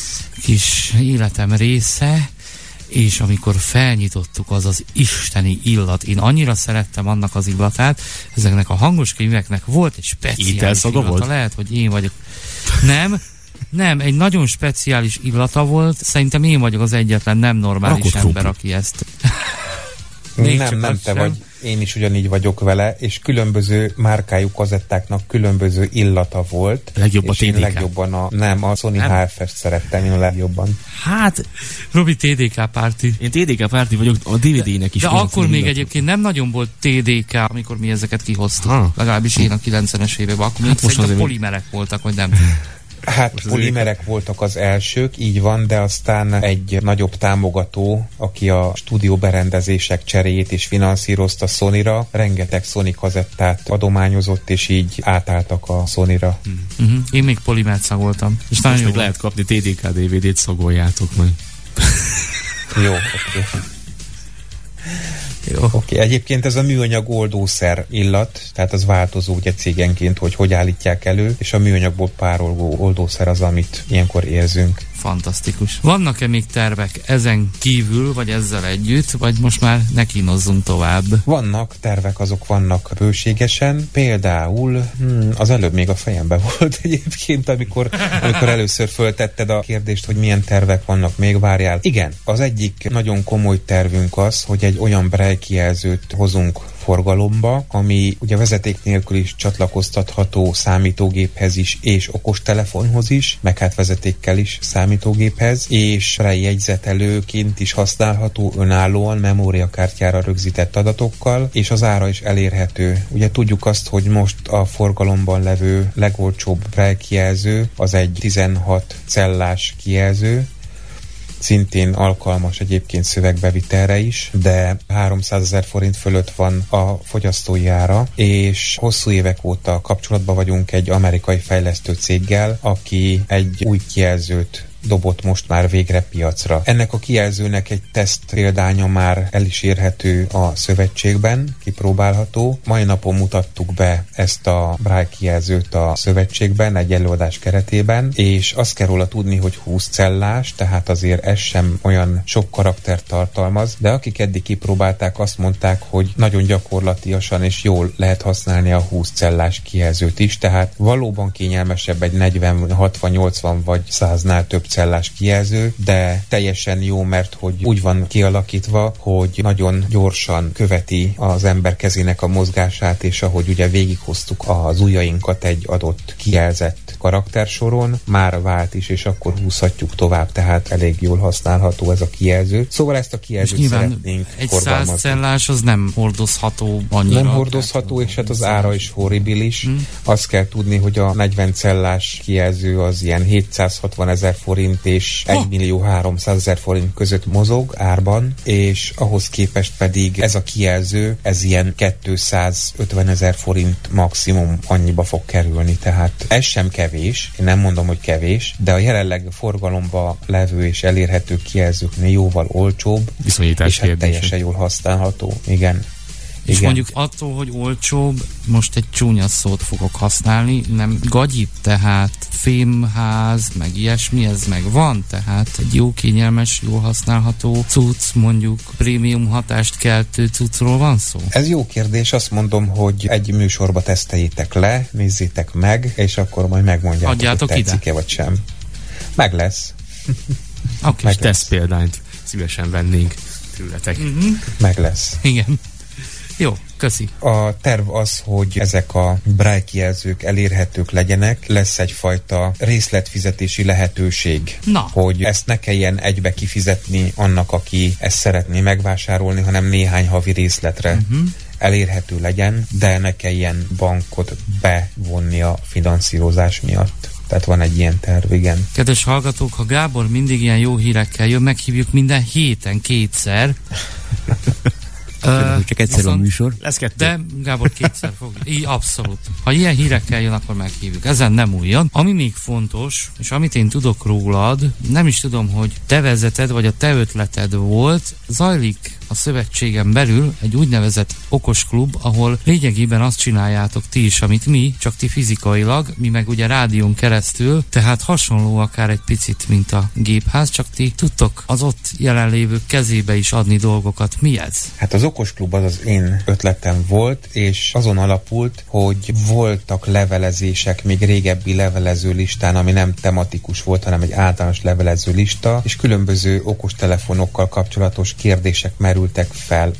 kis életem része, és amikor felnyitottuk, az az isteni illat. Én annyira szerettem annak az illatát, ezeknek a hangos könyveknek volt egy speciális illata. Volt? Lehet, hogy én vagyok. Nem, egy nagyon speciális illata volt. Szerintem én vagyok az egyetlen nem normális ember, aki ezt... nem te vagy. Én is ugyanígy vagyok vele, és különböző márkájú kazettáknak különböző illata volt. Legjobb a és én TDK. legjobban a Sony HFS-t szerettem, én a legjobban. Hát, Robi TDK párti. én TDK párti vagyok, a DVD-nek is. De van akkor még illata. egyébként nem nagyon volt TDK, amikor mi ezeket kihoztuk. Ha. Legalábbis én a 90-es években. Akkor még most szerintem azért polimerek voltak, vagy nem. Hát polimerek voltak az elsők, így van, de aztán egy nagyobb támogató, aki a stúdió berendezések cseréjét is finanszírozta Sonyra, rengeteg Sony kazettát adományozott, és így átálltak a Sonyra. Én még polimert szagoltam. És nagyon Most jó még volt. lehet kapni TDK DVD-t, szagoljátok meg. Jó, oké. Jó. Oké, egyébként ez a műanyag oldószer illat, tehát az változó ugye cégenként, hogy állítják elő, és a műanyagból párolgó oldószer az, amit ilyenkor érzünk. Fantasztikus. Vannak-e még tervek ezen kívül, vagy ezzel együtt, vagy most már ne kínozzunk tovább? Vannak tervek, azok vannak bőségesen, például az előbb még a fejemben volt egyébként, amikor először föltetted a kérdést, hogy milyen tervek vannak még, várjál. Igen, az egyik nagyon komoly tervünk az, hogy egy olyan braille kijelzőt hozunk forgalomba, ami ugye vezeték nélkül is csatlakoztatható számítógéphez is, és okostelefonhoz is, meg hát vezetékkel is számítógéphez, és braille jegyzetelőként is használható önállóan memóriakártyára rögzített adatokkal, és az ára is elérhető. Ugye tudjuk azt, hogy most a forgalomban levő legolcsóbb braille kijelző az egy 16 cellás kijelző, szintén alkalmas egyébként szövegbevitelre is, de 300 000 forint fölött van a fogyasztói ára, és hosszú évek óta kapcsolatban vagyunk egy amerikai fejlesztő céggel, aki egy új kijelzőt dobott most már végre piacra. Ennek a kijelzőnek egy teszt példánya már el is érhető a szövetségben, kipróbálható. Mai napon mutattuk be ezt a braille kijelzőt a szövetségben, egy előadás keretében, és azt kell róla tudni, hogy 20 cellás, tehát azért ez sem olyan sok karaktert tartalmaz, de akik eddig kipróbálták, azt mondták, hogy nagyon gyakorlatiasan és jól lehet használni a 20 cellás kijelzőt is, tehát valóban kényelmesebb egy 40, 60, 80 vagy 100-nál több cellás kijelző, de teljesen jó, mert hogy úgy van kialakítva, hogy nagyon gyorsan követi az ember kezének a mozgását, és ahogy ugye végighoztuk az ujjainkat egy adott kijelzett karaktersoron, már vált is, és akkor húzhatjuk tovább, tehát elég jól használható ez a kijelző. Szóval ezt a kijelzőt szeretnénk egy 100 forgalmazni. cellás az nem hordozható annyira. Nem hordozható, és hát az ára is horribilis. Azt kell tudni, hogy a 40 cellás kijelző az ilyen 760 000 forint és 1 millió 300 000 forint között mozog árban, és ahhoz képest pedig ez a kijelző, ez ilyen 250 000 forint maximum annyiba fog kerülni, tehát ez sem kevés, én nem mondom, hogy kevés, de a jelenleg forgalomba levő és elérhető kijelzőknél jóval olcsóbb, Viszonyítás és hát kérdése. teljesen jól használható. Igen. És Igen. mondjuk attól, hogy olcsóbb, most egy csúnya szót fogok használni, nem gagyibb, tehát fémház, meg ilyesmi, ez meg van, tehát egy jó, kényelmes, jól használható cucc, mondjuk prémium hatást keltő cuccról van szó? Ez jó kérdés, azt mondom, hogy egy műsorba teszteljétek le, nézzétek meg, és akkor majd megmondjátok, Adjátok hogy ide. tetszik-e vagy sem. Meg lesz. Oké. Meg Tesz példányt szívesen vennénk tőletek. Meg lesz. Igen. Jó, köszi. A terv az, hogy ezek a braille kijelzők elérhetők legyenek, lesz egyfajta részletfizetési lehetőség, Na. hogy ezt ne kelljen egybe kifizetni annak, aki ezt szeretné megvásárolni, hanem néhány havi részletre elérhető legyen, de ne kelljen bankot bevonni a finanszírozás miatt. Tehát van egy ilyen terv, igen. Kedves hallgatók, ha Gábor mindig ilyen jó hírekkel jön, meghívjuk minden héten kétszer. Csak egyszer a műsor. Lesz kettő. De Gábor kétszer fog. Így abszolút. Ha ilyen hírekkel jön, akkor meghívjuk. Ezen nem újjan. Ami még fontos, és amit én tudok rólad, nem is tudom, hogy te vezeted, vagy a te ötleted volt, zajlik a szövetségen belül egy úgynevezett okos klub, ahol lényegében azt csináljátok ti is, amit mi, csak ti fizikailag, mi meg ugye rádión keresztül, tehát hasonló akár egy picit, mint a gépház, csak ti tudtok az ott jelenlévők kezébe is adni dolgokat. Mi ez? Hát az okos klub az én ötletem volt, és azon alapult, hogy voltak levelezések még régebbi levelező listán, ami nem tematikus volt, hanem egy általános levelező lista, és különböző okostelefonokkal kapcsolatos kérdések merültek fel ott.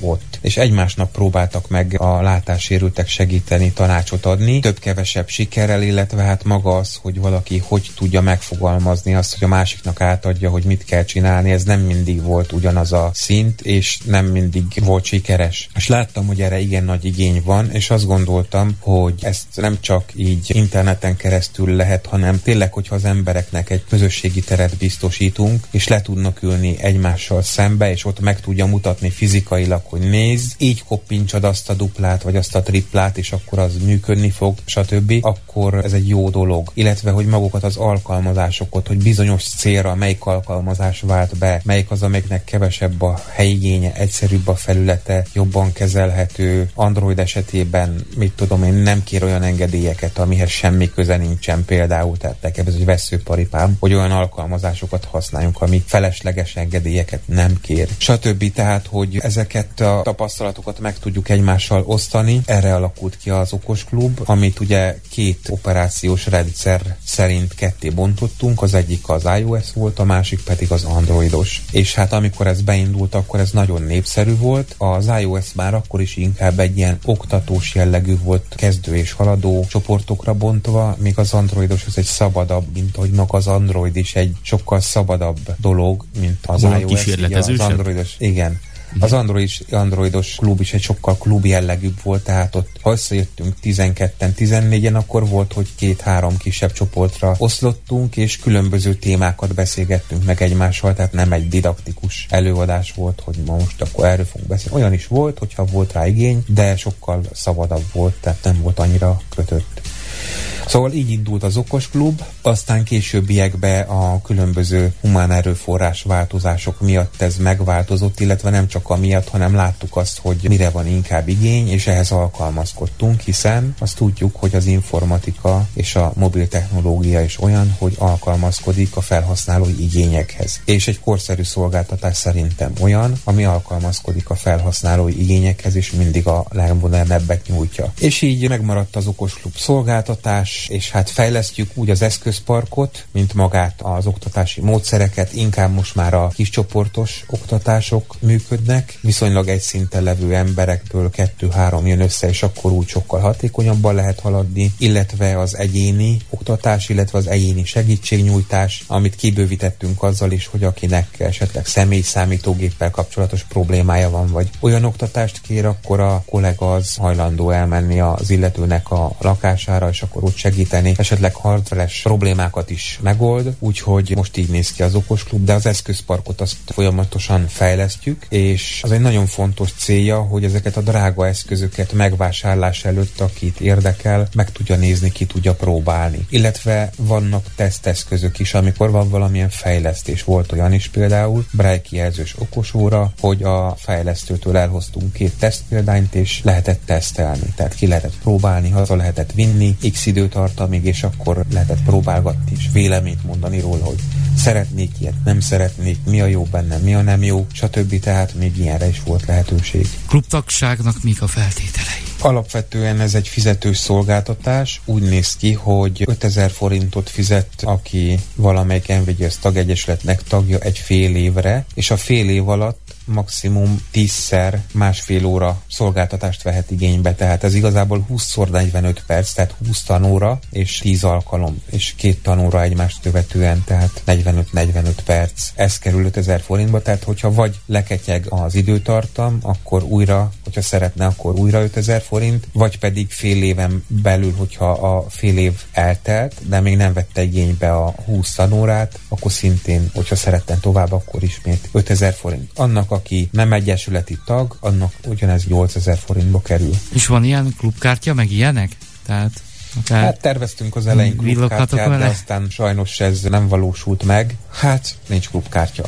és egymásnak próbáltak meg a látássérültek segíteni, tanácsot adni, több-kevesebb sikerrel, illetve hát maga az, hogy valaki hogy tudja megfogalmazni azt, hogy a másiknak átadja, hogy mit kell csinálni, ez nem mindig volt ugyanaz a szint, és nem mindig volt sikeres. És láttam, hogy erre igen nagy igény van, és azt gondoltam, hogy ezt nem csak így interneten keresztül lehet, hanem tényleg, hogyha az embereknek egy közösségi teret biztosítunk, és le tudnak ülni egymással szembe, és ott meg tudja mutatni fizikailag, hogy nézd, így koppintsad azt a duplát, vagy azt a triplát, és akkor az működni fog, stb., akkor ez egy jó dolog. Illetve, hogy magukat az alkalmazásokat, hogy bizonyos célra melyik alkalmazás vált be, melyik az, amelyiknek kevesebb a helyigénye, egyszerűbb a felülete, jobban kezelhető. Android esetében, mit tudom én, nem kér olyan engedélyeket, amihez semmi köze nincsen például, tehát nekem ez egy vesszőparipám, hogy olyan alkalmazásokat használjunk, ami felesleges engedélyeket nem kér. Stb. Tehát, hogy ezeket a tapasztalatokat meg tudjuk egymással osztani. Erre alakult ki az Okos Klub, amit ugye 2 operációs rendszer szerint ketté bontottunk, az egyik az iOS volt, a másik pedig az androidos. És hát amikor ez beindult, akkor ez nagyon népszerű volt. Az iOS már akkor is inkább egy ilyen oktatós jellegű volt, kezdő és haladó csoportokra bontva, míg az androidos az egy szabadabb, mint hogy maga az Android is egy sokkal szabadabb dolog, mint az iOS. Az androidos, igen. Az androidos klub is egy sokkal klub jellegűbb volt, tehát ott ha összejöttünk 12-en, 14-en, akkor volt, hogy 2-3 kisebb csoportra oszlottunk, és különböző témákat beszélgettünk meg egymással, tehát nem egy didaktikus előadás volt, hogy ma most akkor erről fogunk beszélni. Olyan is volt, hogyha volt rá igény, de sokkal szabadabb volt, tehát nem volt annyira kötött. Szóval így indult az Okos Klub, aztán későbbiekben a különböző humán erőforrás változások miatt ez megváltozott, illetve nem csak amiatt, hanem láttuk azt, hogy mire van inkább igény, és ehhez alkalmazkodtunk, hiszen azt tudjuk, hogy az informatika és a mobil technológia is olyan, hogy alkalmazkodik a felhasználói igényekhez. És egy korszerű szolgáltatás szerintem olyan, ami alkalmazkodik a felhasználói igényekhez, és mindig a legmodernebbet nyújtja. És így megmaradt az Okos Klub szolgáltatás, és hát fejlesztjük úgy az eszközparkot, mint magát az oktatási módszereket, inkább most már a kiscsoportos oktatások működnek, viszonylag egy szinten levő emberekből 2-3 jön össze, és akkor úgy sokkal hatékonyabban lehet haladni, illetve az egyéni oktatás, illetve az egyéni segítségnyújtás, amit kibővítettünk azzal is, hogy akinek esetleg személyi számítógéppel kapcsolatos problémája van, vagy olyan oktatást kér, akkor a kollega az hajlandó elmenni az illetőnek a lakására, és akkor ott segíteni, esetleg hardveres problémákat is megold, úgyhogy most így néz ki az Okos Klub, de az eszközparkot azt folyamatosan fejlesztjük, és az egy nagyon fontos célja, hogy ezeket a drága eszközöket megvásárlás előtt, akit érdekel, meg tudja nézni, ki tudja próbálni. Illetve vannak teszteszközök is, amikor van valamilyen fejlesztés. Volt olyan is például, Braille kijelzős okosóra, hogy a fejlesztőtől elhoztunk 2 tesztpéldányt, és lehetett tesztelni. Tehát ki lehetett próbálni, haza lehetett vinni, x időtartamig, és akkor lehetett próbálgatni és véleményt mondani róla, hogy szeretnék ilyet, nem szeretnék, mi a jó benne, mi a nem jó, stb. Tehát még ilyenre is volt lehetőség. Klubtagságnak mik a feltételei? Alapvetően ez egy fizetős szolgáltatás. Úgy néz ki, hogy 5000 forintot fizet, aki valamelyik NVGS tagegyesületnek tagja egy fél évre, és a fél év alatt maximum 10-szer másfél óra szolgáltatást vehet igénybe, tehát ez igazából 20x45 perc, tehát 20 tanóra és 10 alkalom, és 2 tanóra egymást követően, tehát 45-45 perc. Ez kerül 5000 forintba, tehát hogyha vagy leketyeg az időtartam, akkor újra, hogyha szeretne, akkor újra 5000 forint, vagy pedig fél éven belül, hogyha a fél év eltelt, de még nem vette igénybe a 20 tanórát, akkor szintén, hogyha szeretne tovább, akkor ismét 5000 forint. Annak, aki nem egyesületi tag, annak ugyanez 8000 forintba kerül. És van ilyen klubkártya, meg ilyenek? Tehát akár hát terveztünk az elején klubkártyát, de aztán sajnos ez nem valósult meg. Hát nincs klubkártya.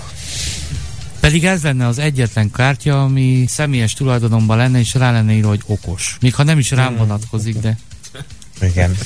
Pedig ez lenne az egyetlen kártya, ami személyes tulajdonomban lenne, és rá lenne írva, hogy okos. Még ha nem is rám vonatkozik, de... Igen.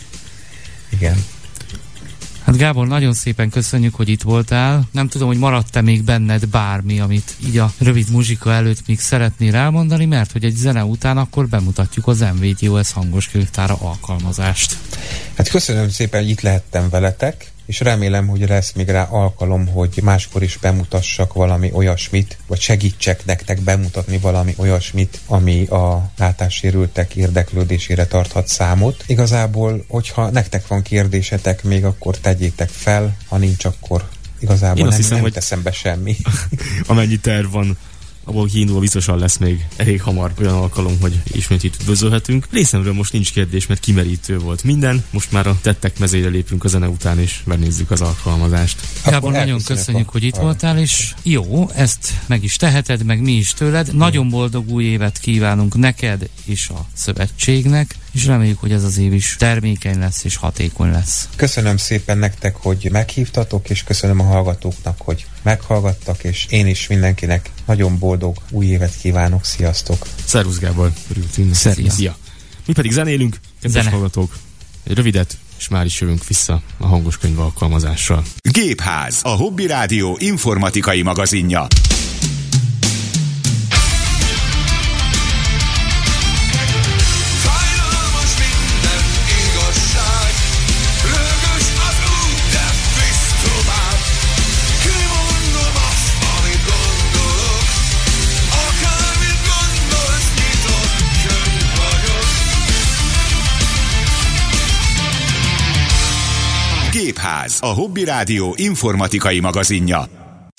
Igen. Hát Gábor, nagyon szépen köszönjük, hogy itt voltál. Nem tudom, hogy maradt-e még benned bármi, amit így a rövid muzsika előtt még szeretnél elmondani, mert hogy egy zene után akkor bemutatjuk az NVDOS hangoskönyvtára alkalmazást. Hát köszönöm szépen, hogy itt lehettem veletek, és remélem, hogy lesz még rá alkalom, hogy máskor is bemutassak valami olyasmit, vagy segítsek nektek bemutatni valami olyasmit, ami a látássérültek érdeklődésére tarthat számot. Igazából, hogyha nektek van kérdésetek, még akkor tegyétek fel, ha nincs, akkor igazából nem teszem be semmi. Amennyi terv van, abból kiindulva biztosan lesz még elég hamar olyan alkalom, hogy ismét itt üdvözölhetünk. Részemről most nincs kérdés, mert kimerítő volt minden. Most már a tettek mezére lépünk a zene után, és megnézzük az alkalmazást. Gábor, nagyon köszönjük, hogy itt voltál, és jó, ezt meg is teheted, meg mi is tőled. Nagyon boldog új évet kívánunk neked és a szövetségnek, és reméljük, hogy ez az év is termékeny lesz és hatékony lesz. Köszönöm szépen nektek, hogy meghívtatok, és köszönöm a hallgatóknak, hogy meghallgattak, és én is mindenkinek nagyon boldog új évet kívánok. Sziasztok! Szervusz Gábor, örültünk. Szia! Mi pedig zenélünk, kedves hallgatók, egy rövidet, és már is jövünk vissza a hangos könyv alkalmazással. Gépház, a Hobby Rádió informatikai magazinja. Gépház, a Hobby Rádió informatikai magazinja.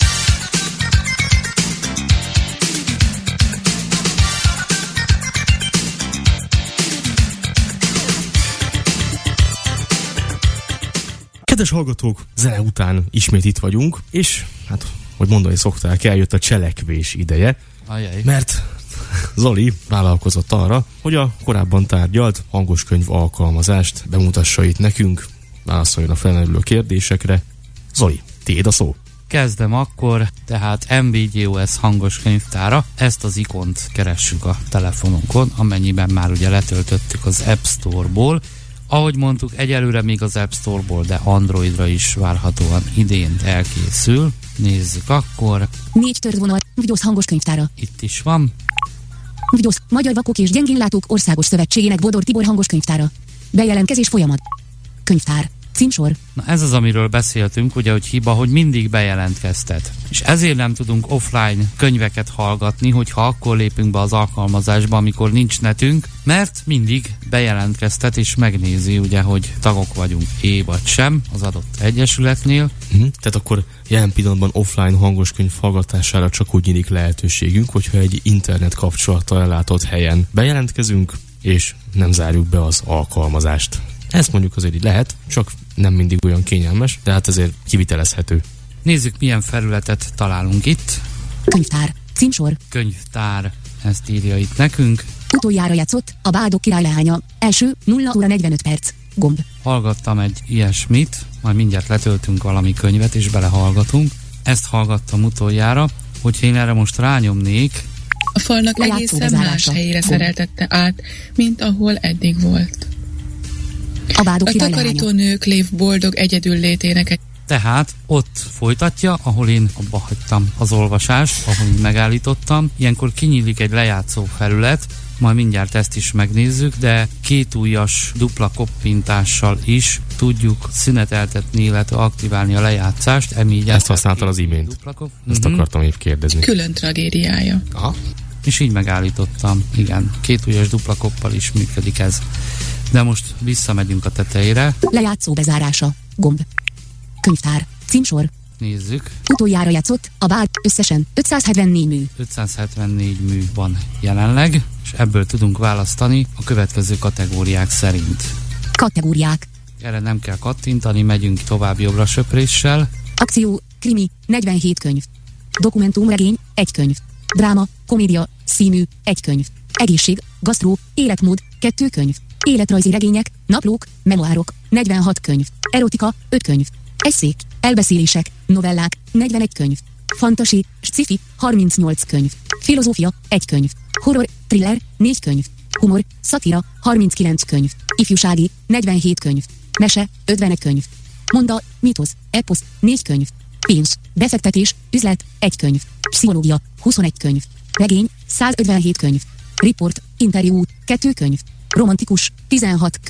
Kedves hallgatók, zene után ismét itt vagyunk, és hát, hogy mondani szokták, eljött a cselekvés ideje, mert Zoli vállalkozott arra, hogy a korábban tárgyalt hangoskönyv alkalmazást bemutassa itt nekünk, válaszoljon a felmerülő kérdésekre. Zoli, tiéd a szó. Kezdem akkor, tehát MBGOS hangos könyvtára. Ezt az ikont keressük a telefonunkon, amennyiben már ugye letöltöttük az App Store-ból. Ahogy mondtuk, egyelőre még az App Store-ból, de Androidra is várhatóan idén elkészül. Nézzük akkor. 4 tört vonal, VGOS hangos könyvtára. Itt is van. VGOS, Magyar Vakok és Gyengénlátók Országos Szövetségének Bodor Tibor hangos könyvtára. Bejelentkezés folyamat. Könyvtár. Címsor. Na ez az, amiről beszéltünk, ugye, hogy hiba, hogy mindig bejelentkeztet. És ezért nem tudunk offline könyveket hallgatni, hogyha akkor lépünk be az alkalmazásba, amikor nincs netünk, mert mindig bejelentkeztet és megnézi, ugye, hogy tagok vagyunk vagy sem az adott egyesületnél. Tehát akkor jelen pillanatban offline hangoskönyv hallgatására csak úgy nyílik lehetőségünk, hogyha egy internet kapcsolattal ellátott helyen bejelentkezünk, és nem zárjuk be az alkalmazást. Ezt mondjuk azért így lehet, csak nem mindig olyan kényelmes, de hát ezért kivitelezhető. Nézzük, milyen felületet találunk itt. Könyvtár. Címsor. Könyvtár. Ezt írja itt nekünk. Utoljára játszott a Bádok király leánya. Első 0 óra 45 perc. Gomb. Hallgattam egy ilyesmit, majd mindjárt letöltünk valami könyvet és belehallgatunk. Ezt hallgattam utoljára, hogyha én erre most rányomnék. A falnak egészen más helyére szereltette át, mint ahol eddig volt. A takarítónők lév boldog egyedül létének. Tehát ott folytatja, ahol én abba hagytam az olvasást, ahol én megállítottam. Ilyenkor kinyílik egy lejátszó felület, majd mindjárt ezt is megnézzük, de kétujjas dupla koppintással is tudjuk szüneteltetni, illetve aktiválni a lejátszást. Ezt használtad az imént. Ezt akartam épp kérdezni. Külön tragédiája. Aha. És így megállítottam. Igen, kétujjas dupla koppal is működik ez. De most visszamegyünk a tetejére. Lejátszó bezárása. Gomb. Könyvtár. Címsor. Nézzük. Utoljára játszott a Bád összesen 574 mű. 574 mű van jelenleg, és ebből tudunk választani a következő kategóriák szerint. Kategóriák. Erre nem kell kattintani, megyünk tovább jobbra söpréssel. Akció, krimi, 47 könyv. Dokumentumregény, 1 könyv. Dráma, komédia, színű, 1 könyv. Egészség, gasztró, életmód, 2 könyv. Életrajzi regények, naplók, memoárok, 46 könyv. Erotika, 5 könyv. Esszék, elbeszélések, novellák, 41 könyv. Fantasy, sci-fi, 38 könyv. Filozófia, 1 könyv. Horror, thriller, 4 könyv. Humor, szatira, 39 könyv. Ifjúsági, 47 könyv. Mese, 51 könyv. Monda, mítosz, eposz, 4 könyv. Pénz, befektetés, üzlet, 1 könyv. Pszichológia, 21 könyv. Regény, 157 könyv. Riport, interjú, 2 könyv. Romantikus, 16 könyv.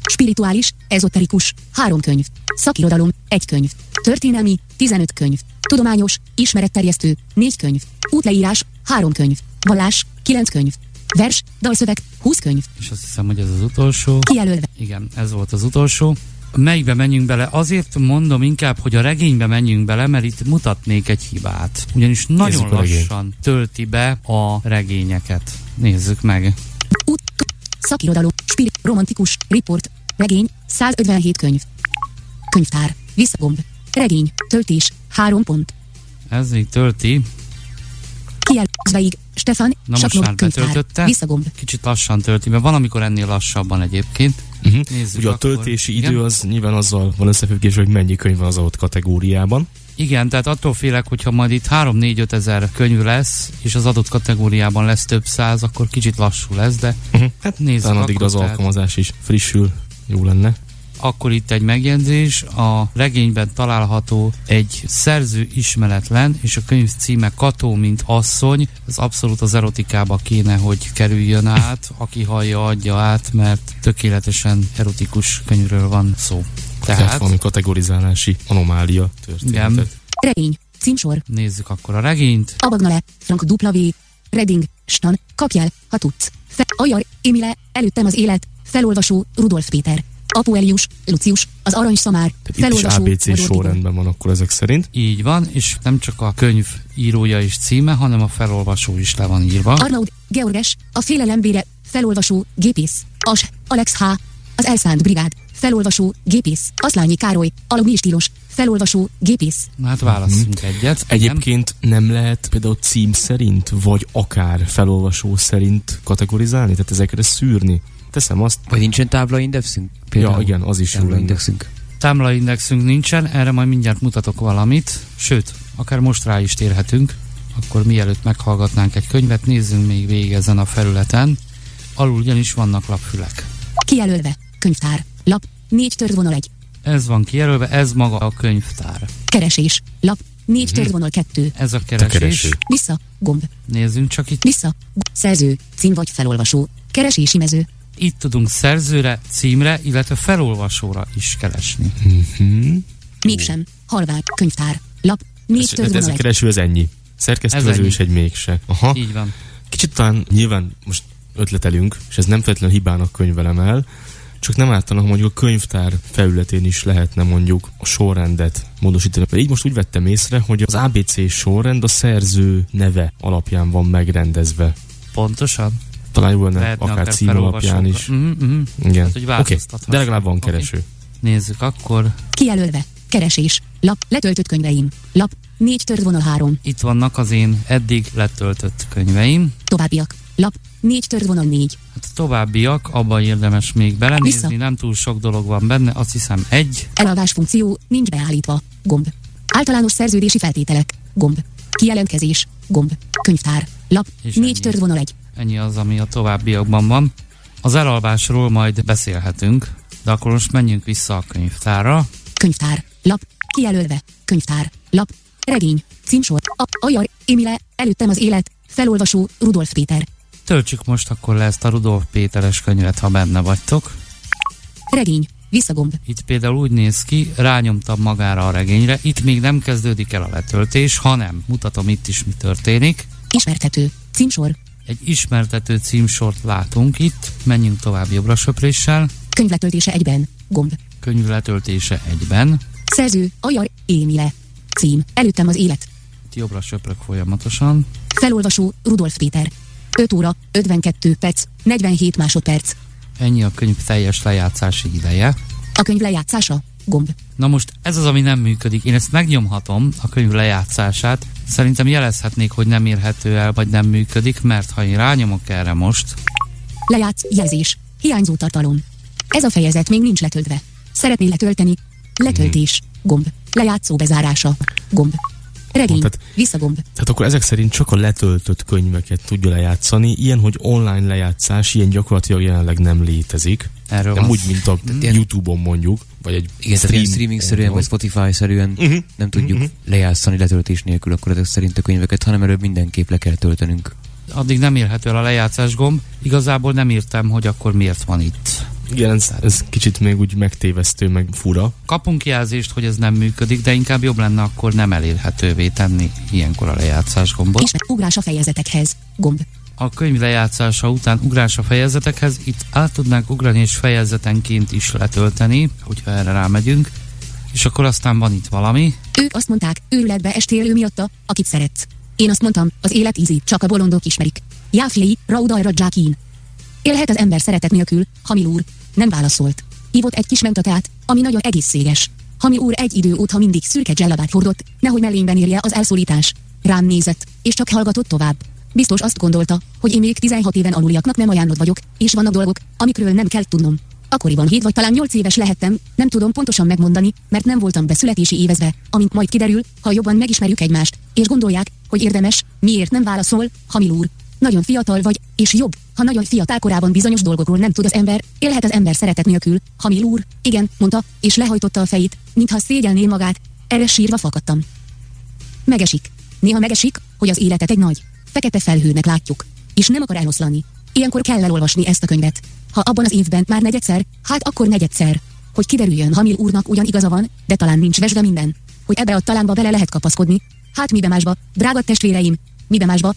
Spirituális, ezoterikus, 3 könyv. Szakirodalom, 1 könyv. Történelmi, 15 könyv. Tudományos, ismeretterjesztő, 4 könyv. Útleírás, 3 könyv. Vallás, 9 könyv. Vers, dalszöveg, 20 könyv. És azt hiszem, hogy ez az utolsó. Kijelölve. Igen, ez volt az utolsó. Melyikbe menjünk bele? Azért mondom inkább, hogy a regénybe menjünk bele, mert itt mutatnék egy hibát. Ugyanis nagyon lassan tölti be a regényeket. Nézzük meg. Szakirodalom, romantikus, riport, regény, 157 könyv. Könyvtár, visszagomb, regény, töltés, 3 pont. Ez így tölti. Kijelzveig, Stefan, na most már betöltötte. Visszagomb. Kicsit lassan tölti, mert van, amikor ennél lassabban egyébként. Nézzük. Ugye a töltési idő az nyilván azzal van összefüggés, hogy mennyi könyv van az adott kategóriában. Igen, tehát attól félek, hogyha majd itt 3-4-5 ezer könyv lesz, és az adott kategóriában lesz több száz, akkor kicsit lassú lesz, de hát nézzük. Talán addigra az alkalmazás is frissül, jó lenne. Akkor itt egy megjegyzés, a regényben található egy szerző ismeretlen, és a könyv címe Kató, mint asszony, az abszolút az erotikába kéne, hogy kerüljön át, aki hallja, adja át, mert tökéletesen erotikus könyvről van szó. Tehát valami kategorizálási anomália történetet. Regény, címsor. Nézzük akkor a regényt. Abagnale, Frank W. Redding, Stan, kapjál, ha tudsz. Ajar, Emile, előttem az élet, felolvasó, Rudolf Péter. Apuelius, Lucius, az aranyszamár, felolvasó. Itt is ABC sorrendben van akkor ezek szerint. Így van, és nem csak a könyv írója és címe, hanem a felolvasó is le van írva. Arnaud, Georges, a félelembére, felolvasó, gépész. Alex H., az elszánt brigád, felolvasó, gépész. Aszlányi Károly, alagmi stílus, felolvasó, gépész. Na hát válasszunk egyet. Egyébként nem lehet például cím szerint, vagy akár felolvasó szerint kategorizálni, tehát ezekre szűrni. Teszem azt. Vagy nincsen táblaindexünk? Ja, igen, az is jó lenne. Táblaindexünk nincsen, erre majd mindjárt mutatok valamit. Sőt, akár most rá is térhetünk. Akkor mielőtt meghallgatnánk egy könyvet, nézzünk még végig ezen a felületen. Alul ugyanis vannak lapfülek. Kijelölve, könyvtár, lap, 4 törvonal 1. Ez van kijelölve, ez maga a könyvtár. Keresés, lap, 4 törvonal 2. Ez a keresés. Vissza, gomb. Nézzünk csak itt. Vissza, szerző, cím vagy felolvasó, keresési mező. Itt tudunk szerzőre, címre, illetve felolvasóra is keresni. Mégsem, halvány, könyvtár, lap, 4 törvonal 1. Ez a kereső, ez ennyi. Szerkesztővező is egy mégse. Aha. Így van. Kicsit talán nyilván most ötletelünk, és ez nem feltétlenül hibának könyvelem el, csak nem ártanak, mondjuk a könyvtár felületén is lehetne mondjuk a sorrendet módosítani. Így most úgy vettem észre, hogy az ABC sorrend a szerző neve alapján van megrendezve. Pontosan. Talán jó lenne akár cím alapján is. Igen. Hát, Oké, de legalább van kereső. Nézzük akkor. Kijelölve, keresés, lap, letöltött könyveim, lap, 4 törvonal 3. Itt vannak az én eddig letöltött könyveim. Továbbiak, lap, 4 törvonal 4. Hát a továbbiak, abban érdemes még belenézni, Vissza. nem túl sok dolog van benne, azt hiszem 1. Elalvás funkció, nincs beállítva, gomb. Általános szerződési feltételek, gomb. Kijelentkezés, gomb. Könyvtár, lap, És 4 ennyi. törvonal 1. Ennyi az, ami a továbbiakban van. Az elalvásról majd beszélhetünk, de akkor most menjünk vissza a könyvtárra. Könyvtár, lap, kijelölve, könyvtár, lap, regény, címsor, Ajar, Emile, előttem az élet, felolvasó, Rudolf Péter. Töltsük most akkor le ezt a Rudolf Péteres könyvet, ha benne vagytok. Regény, visszagomb. Itt például úgy néz ki, rányomtam magára a regényre, itt még nem kezdődik el a letöltés, hanem mutatom itt is, mi történik. Ismertető, címsor, Egy ismertető címsort látunk itt, menjünk tovább jobbra söpréssel. könyvletöltése egyben, gomb. Könyv letöltése egyben. Szerző, Ajar, Emile. Cím, előttem az élet. Itt jobbra söprök folyamatosan. Felolvasó, Rudolf Péter. 5 óra, 52 perc, 47 másodperc. Ennyi a könyv teljes lejátszási ideje. A könyv lejátszása, gomb. Na most ez az, ami nem működik. Én ezt megnyomhatom, a könyv lejátszását. Szerintem jelezhetnék, hogy nem érhető el, vagy nem működik, mert ha én rányomok erre most... Lejátsz, jelzés, hiányzó tartalom. Ez a fejezet még nincs letöltve. Szeretné letölteni? Letöltés, gomb. Lejátszó bezárása, gomb. Regény, visszagomb. Tehát akkor ezek szerint csak a letöltött könyveket tudja lejátszani. Ilyen, hogy online lejátszás, ilyen gyakorlatilag jelenleg nem létezik. Erről nem van. úgy, mint a YouTube-on mondjuk, vagy egy igen, streaming-szerűen, vagy Spotify-szerűen nem tudjuk lejátszani letöltés nélkül akkor ezek szerint a könyveket, hanem erről mindenképp le kell töltenünk. Addig nem érhető el a lejátszás gomb. Igazából nem értem, hogy akkor miért van itt. Igen, ez kicsit még úgy megtévesztő, meg fura. Kapunk jelzést, hogy ez nem működik, de inkább jobb lenne akkor nem elérhetővé tenni ilyenkor a lejátszás gombot. És ugrás a fejezetekhez. Gomb. A könyv lejátszása után ugrás a fejezetekhez, itt át tudnánk ugrani és fejezetenként is letölteni, hogyha erre rámegyünk. És akkor aztán van itt valami. Ők azt mondták, őrületbe estél ő miatta, akit szeretsz. Én azt mondtam, az élet ízi, csak a bolondok ismerik. Jáfli, Raudajra Jákin. Élhet az ember szeretet nélkül, Hamil úr. Nem válaszolt. Ivott egy kis mentatát, ami nagyon egészséges. Hamil úr egy idő óta mindig szürke dzsellabát hordott, nehogy mellényben érje az elszólítás. Rám nézett, és csak hallgatott tovább. Biztos azt gondolta, hogy én még 16 éven aluliaknak nem ajánlott vagyok, és vannak dolgok, amikről nem kell tudnom. Akkoriban 7 vagy talán 8 éves lehettem, nem tudom pontosan megmondani, mert nem voltam beszületési évezve, amint majd kiderül, ha jobban megismerjük egymást, és gondolják, hogy érdemes, miért nem válaszol, Hamil úr. Nagyon fiatal vagy, és jobb, ha nagyon fiatal korában bizonyos dolgokról nem tud az ember, élhet az ember szeretet nélkül, Hamil úr, igen, mondta, és lehajtotta a fejét, mintha szégyelné magát, erre sírva fakadtam. Megesik. Néha megesik, hogy az életet egy nagy, fekete felhőnek látjuk, és nem akar eloszlani. Ilyenkor kell elolvasni ezt a könyvet. Ha abban az évben már negyedszer, hát akkor negyedszer. Hogy kiderüljön, Hamil úrnak ugyan igaza van, de talán nincs vesd minden. Hogy ebbe a talánba bele lehet kapaszkodni. Hát mibe másba, drága testvéreim, mibe másba.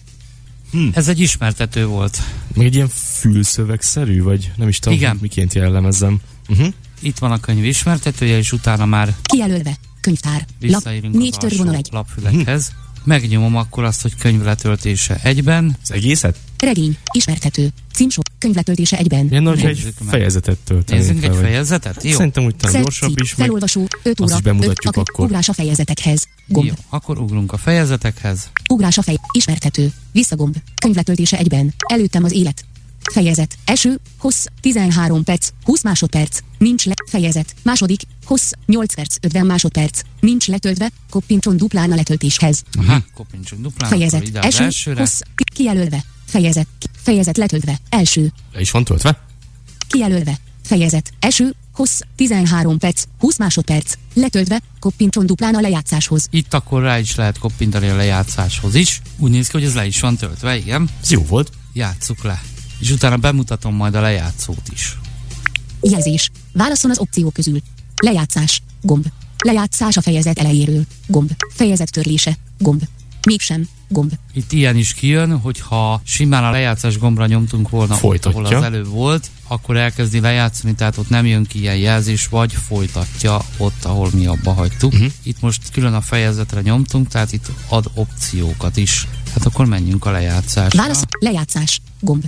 Ez egy ismertető volt. Még egy ilyen fülszövegszerű, vagy nem is tudom, igen, miként jellemezzem. Itt van a könyv ismertetője, és utána már kijelölve, könyvtár, visszaérünk 4 törvonal 1 lapfülekhez. Megnyomom akkor azt, hogy könyv letöltése egyben. Az egészet? Regény, ismertető, címsor, könyv letöltése egyben. Ilyen nagy egy fejezetet tölteni. Nézzünk egy fejezetet? Jó. Szerintem úgy talán gyorsabb is, meg felolvasó, 5 óra, azt is bemutatjuk akkor. Ugrás a fejezetekhez. Gomb. Jó, akkor ugrunk a fejezetekhez. Ugrás a ismertető, visszagomb, könyv letöltése egyben, előttem az élet. Fejezet, első, hossz, 13 perc, 20 másodperc, nincs fejezet, második, hossz, 8 perc, 50 másodperc, nincs letöltve, koppintson duplán a letöltéshez. Koppintsunk duplán. Fejezet, első, hossz, kijelölve, fejezet letöltve, első. Le is van töltve? Kijelölve, fejezet, első, hossz, 13 perc, 20 másodperc, letöltve, koppintson duplán a lejátszáshoz. Itt akkor rá is lehet koppintani a lejátszáshoz is. Úgy néz ki, hogy ez le is van töltve, igen. Ez jó volt. Játsszuk le. És utána bemutatom majd a lejátszót is. Jelzés. Válasszon az opciók közül. Lejátszás. Gomb. Lejátszás a fejezet elejéről. Gomb. Fejezet törlése. Gomb. Mégsem. Gomb. Itt ilyen is kijön, hogyha simán a lejátszás gombra nyomtunk volna ott, ahol az előbb volt, akkor elkezdi lejátszani, tehát ott nem jön ki ilyen jelzés, vagy folytatja ott, ahol mi abba hagytuk. Itt most külön a fejezetre nyomtunk, tehát itt ad opciókat is. Hát akkor menjünk a lejátszásra. Válasz. Lejátszás. Gomb.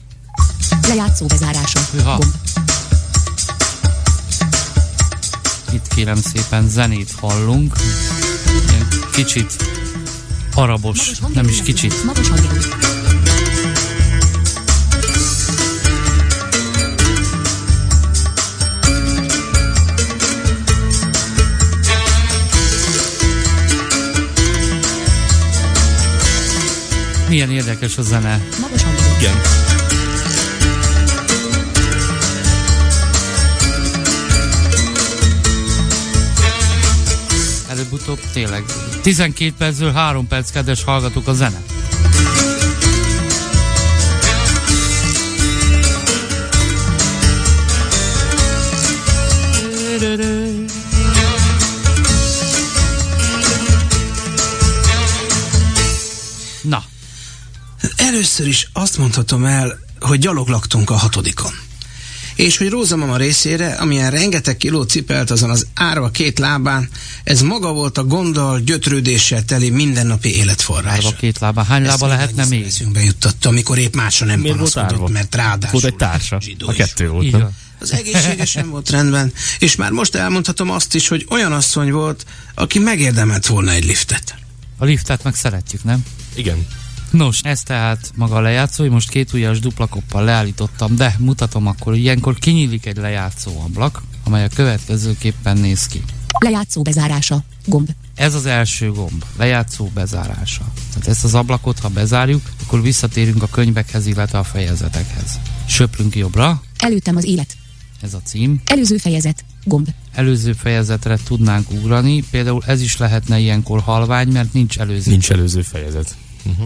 Lejátszó bezárása. Gomb. Itt kérem szépen zenét hallunk. Ilyen kicsit arabos, nem is kicsit. Magas hangjelű. Milyen érdekes a zene. Magas hangjelű. Igen. Előbb-utóbb tényleg 12 percből 3 perc, kedves hallgatók, a zene. Na. Először is azt mondhatom el, hogy gyalog laktunk a 6-on. És hogy Róza mama részére, amilyen rengeteg kilót cipelt azon az árva 2 lábán, ez maga volt a gonddal, gyötrődéssel teli mindennapi életforrás. Árva 2 lábán. Hány lába lehetne még? Eszünkbe juttatta, amikor épp másra nem panaszkodott, mert ráadásul volt egy társa. A 2 volt. Igen. Az egészségesen volt rendben, és már most elmondhatom azt is, hogy olyan asszony volt, aki megérdemelt volna egy liftet. A liftet meg szeretjük, nem? Igen. Nos, ez tehát maga a lejátszó, most 2 ujjas dupla koppal leállítottam, de mutatom akkor, hogy ilyenkor kinyílik egy lejátszó ablak, amely a következőképpen néz ki. Lejátszó bezárása. Gomb. Ez az első gomb, lejátszó bezárása. Tehát ezt az ablakot, ha bezárjuk, akkor visszatérünk a könyvekhez, illetve a fejezetekhez. Söprünk jobbra. Előttem az élet. Ez a cím. Előző fejezet. Gomb. Előző fejezetre tudnánk ugrani, például ez is lehetne ilyenkor halvány, mert nincs előző. Nincs előző fejezet.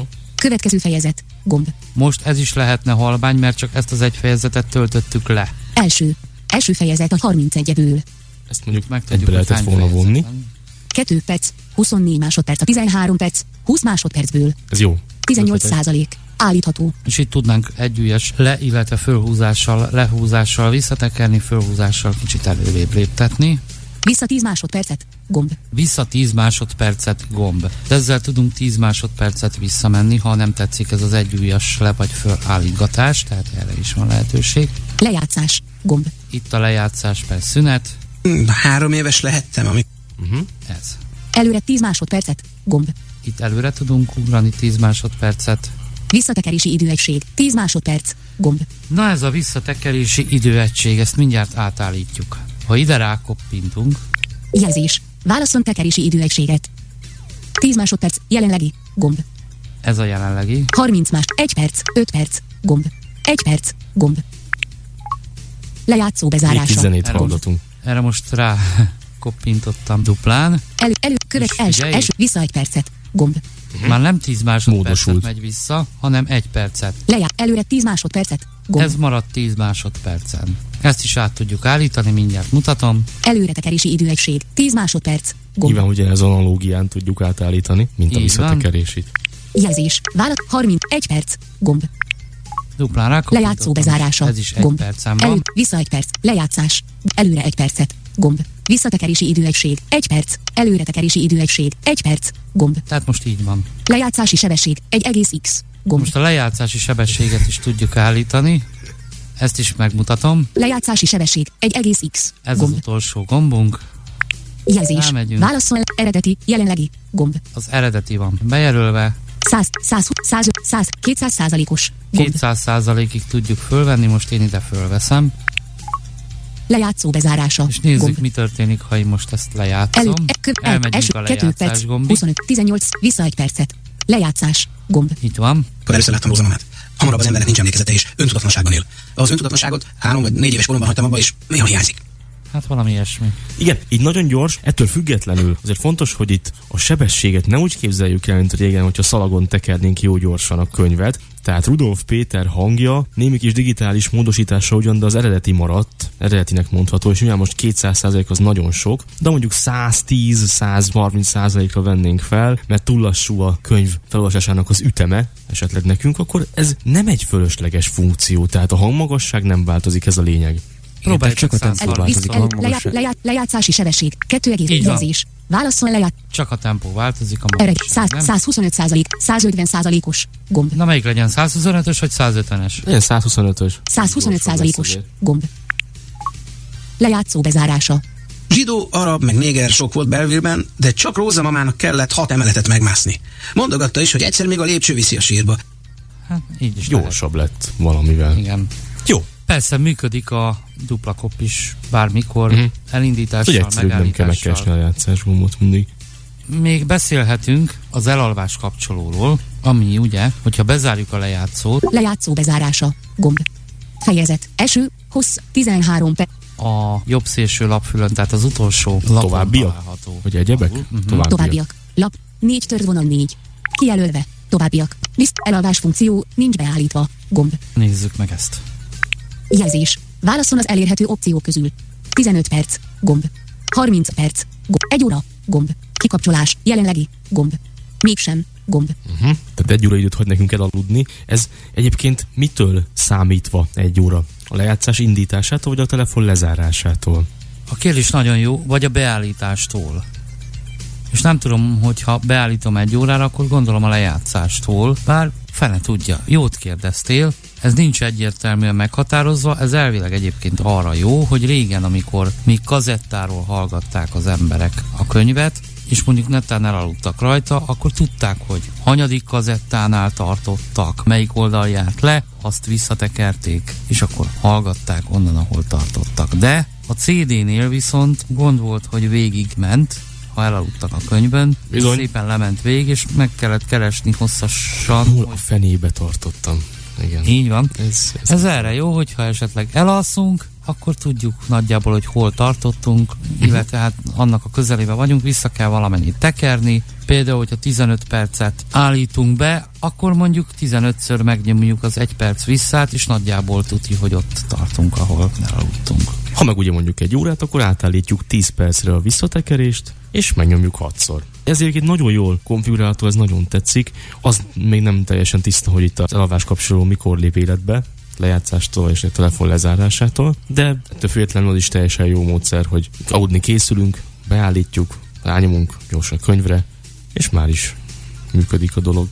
Következő fejezet. Gomb. Most ez is lehetne halvány, mert csak ezt az egy fejezetet töltöttük le. Első fejezet a 31-ből. Ezt mondjuk megtudjuk, ebbe lehetett volna vonni. 2 perc, 24 másodperc, a 13 perc, 20 másodpercből. Ez jó. 18%. Állítható. És itt tudnánk együgyes illetve fölhúzással, lehúzással visszatekerni, fölhúzással kicsit előrébb léptetni. Vissza 10 másodpercet. Gomb. Vissza 10 másodpercet gomb. De ezzel tudunk 10 másodpercet visszamenni, ha nem tetszik ez az együgyes le vagy fölállítgatás, tehát erre is van lehetőség. Lejátszás. Gomb. Itt a lejátszás per szünet. 3 éves lehettem, ami... Ez. Előre 10 másodpercet. Gomb. Itt előre tudunk ugrani 10 másodpercet. Visszatekerési időegység. 10 másodperc. Gomb. Na ez a visszatekerési időegység, ezt mindjárt átállítjuk. Ha ide rákoppintunk, Jelzés. Válasszon tekerési időegységet. 10 másodperc. Jelenlegi. Gomb. ez a jelenlegi. 30 más. 1 perc. 5 perc. Gomb. 1 perc. Gomb. Lejátszó bezárása. Még zenét hallgatunk. Erre most rá koppintottam duplán. Követ első. Vissza 1 percet. Gomb. Már nem 10 másodpercet Módosult. megy vissza, hanem 1 percet. Előre 10 másodpercet. Gomb. Ez maradt 10 másodpercen. Ezt is át tudjuk állítani, mindjárt mutatom. Előretekerési időegység. 10 másodperc. Gomb. Nyilván ugye ez analógián tudjuk átállítani, mint a Így visszatekerését. Jelzés. Válasz. 31 perc. Gomb. Duplán rákoppintottam. Lejátszó bezárása. Ez is 1 Gomb. percen van. Vissza 1 perc. Lejátszás. Előre 1 percet. Gomb. Visszatekerési időegység. 1 perc. Előretekerési időegység. 1 perc. Gomb. Tehát most így van. Lejátszási sebesség. 1,x. Gomb. Most a lejátszási sebességet is tudjuk állítani. Ezt is megmutatom. Lejátszási sebesség. 1,x. Ez Gomb. az utolsó gombunk. Jelzés. Rámegyünk. Válaszol. Eredeti. Jelenlegi. Gomb. Az eredeti van bejelölve. 200%-os. Gomb. 200%-ig tudjuk fölvenni, most én ide fölveszem. Lejátszó bezárása. És nézzük, Gomb. mi történik, ha én most ezt lejátszom. Elmegyünk a 2 perc. lejátszás gombig. 25. 18. Vissza 1 percet. Lejátszás. Gomb. Itt van. Először láttam Rózamamát. Hamarabb az embernek nincs emlékezete és öntudatlanságban él. Az öntudatlanságot 3 vagy 4 éves koromban hagytam abba, és néha hiányzik. Hát valami ilyesmi. Igen, így nagyon gyors, ettől függetlenül azért fontos, hogy itt a sebességet ne úgy képzeljük el, mint régen, hogyha szalagon tekernénk jó gyorsan a könyvet. Tehát Rudolf Péter hangja némi kis digitális módosítása ugyan, de az eredeti maradt, eredetinek mondható, és ugye most 200% az nagyon sok, de mondjuk 110-130%-ra vennénk fel, mert túl lassú a könyv felolvasásának az üteme, esetleg nekünk, akkor ez nem egy fölösleges funkció, tehát a hangmagasság nem változik, ez a lényeg. Próbálj csak a tempó változik a hangmagasság. Lejátszási sebesség. 2 Így van. jelzés. Válaszol leját. Csak a tempó változik, a Ered. magasság, nem? 125%. 150%-os. Gomb. Na melyik legyen? 125-ös vagy 150-es? Ilyen 125-ös. 125%-os. Gomb. Lejátszó bezárása. Zsidó, arab, meg néger sok volt Belleville-ben, de csak Rózamamának kellett 6 emeletet megmászni. Mondogatta is, hogy egyszer még a lépcső viszi a sírba. Hát így is Gyorsabb lett valamivel. lehet. Igen. Jó. Persze működik a dupla kopp is bármikor, elindítással, Ugye egyszerűbb, nem kell megkeresni a játszás gombot mindig. Még beszélhetünk az elalvás kapcsolóról, ami ugye, hogyha bezárjuk a lejátszót, Lejátszó bezárása. Gomb. Fejezet. Eső. Hossz. 13 perc. a jobb szélső lapfülön, tehát az utolsó lapon Továbbiak? található. Vagy egyebek? Továbbiak. Lap. 4 törvonal 4. Kijelölve. Továbbiak. Elalvás funkció. Nincs beállítva. Gomb. Nézzük meg ezt. Jelzés. Válaszol az elérhető opciók közül. 15 perc. Gomb. 30 perc. Gomb. 1 óra. Gomb. Kikapcsolás. Jelenlegi. Gomb. Mégsem. Gomb. Tehát 1 óra időt hagy nekünk elaludni. Ez egyébként mitől számítva 1 óra? A lejátszás indításától, vagy a telefon lezárásától? A kérdés nagyon jó, vagy a beállítástól. És nem tudom, hogyha beállítom 1 órára, akkor gondolom a lejátszástól, bár fene tudja. Jót kérdeztél, ez nincs egyértelműen meghatározva, ez elvileg egyébként arra jó, hogy régen, amikor még kazettáról hallgatták az emberek a könyvet, és mondjuk netán elaludtak rajta, akkor tudták, hogy hanyadik kazettánál tartottak, melyik oldal járt le, azt visszatekerték, és akkor hallgatták onnan, ahol tartottak. De a CD-nél viszont gond volt, hogy végigment, ha elaludtak a könyvben, Bizony. szépen lement végig, és meg kellett keresni hosszasan. Hol a fenébe tartottam. Igen. Így van. Ez erre jó, hogyha esetleg elalszunk, akkor tudjuk nagyjából, hogy hol tartottunk, illetve hát annak a közelében vagyunk, vissza kell valamennyit tekerni, Például, hogyha 15 percet állítunk be, akkor mondjuk 15-ször megnyomjuk az 1 perc visszát, és nagyjából tuti, hogy ott tartunk, ahol elaludtunk. Ha meg ugye mondjuk 1 órát, akkor átállítjuk 10 percre a visszatekerést, és megnyomjuk 6-szor. Ezért itt nagyon jól konfigurálható, ez nagyon tetszik. Az még nem teljesen tiszta, hogy itt az elalvás kapcsoló mikor lép életbe, lejátszástól és a telefon lezárásától, de ettől függetlenül az is teljesen jó módszer, hogy aludni készülünk, beállítjuk, rányomunk gyorsan a könyvre, és már is működik a dolog.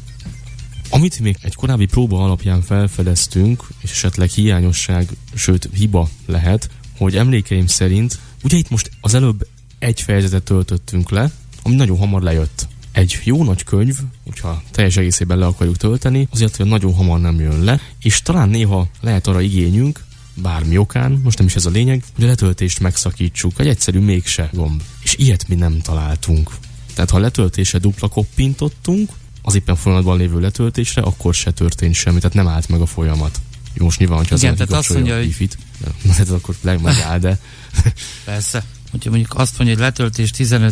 Amit még egy korábbi próba alapján felfedeztünk, és esetleg hiányosság, sőt hiba lehet, hogy emlékeim szerint, ugye itt most az előbb egy fejezetet töltöttünk le, ami nagyon hamar lejött. Egy jó nagy könyv, hogyha teljes egészében le akarjuk tölteni, azért, hogy nagyon hamar nem jön le, és talán néha lehet arra igényünk, bármi okán, most nem is ez a lényeg, hogy a letöltést megszakítsuk, egy egyszerű mégse gomb. És ilyet mi nem találtunk. Tehát ha a letöltésre dupla koppintottunk, az éppen folyamatban lévő letöltésre, akkor se történt semmi, tehát nem állt meg a folyamat. Jó, most nyilván, hogyha igen, tehát azt mondja, hogy wifi-t, hát akkor megáll, de... Persze. Hogyha mondjuk azt mondja, hogy letöltés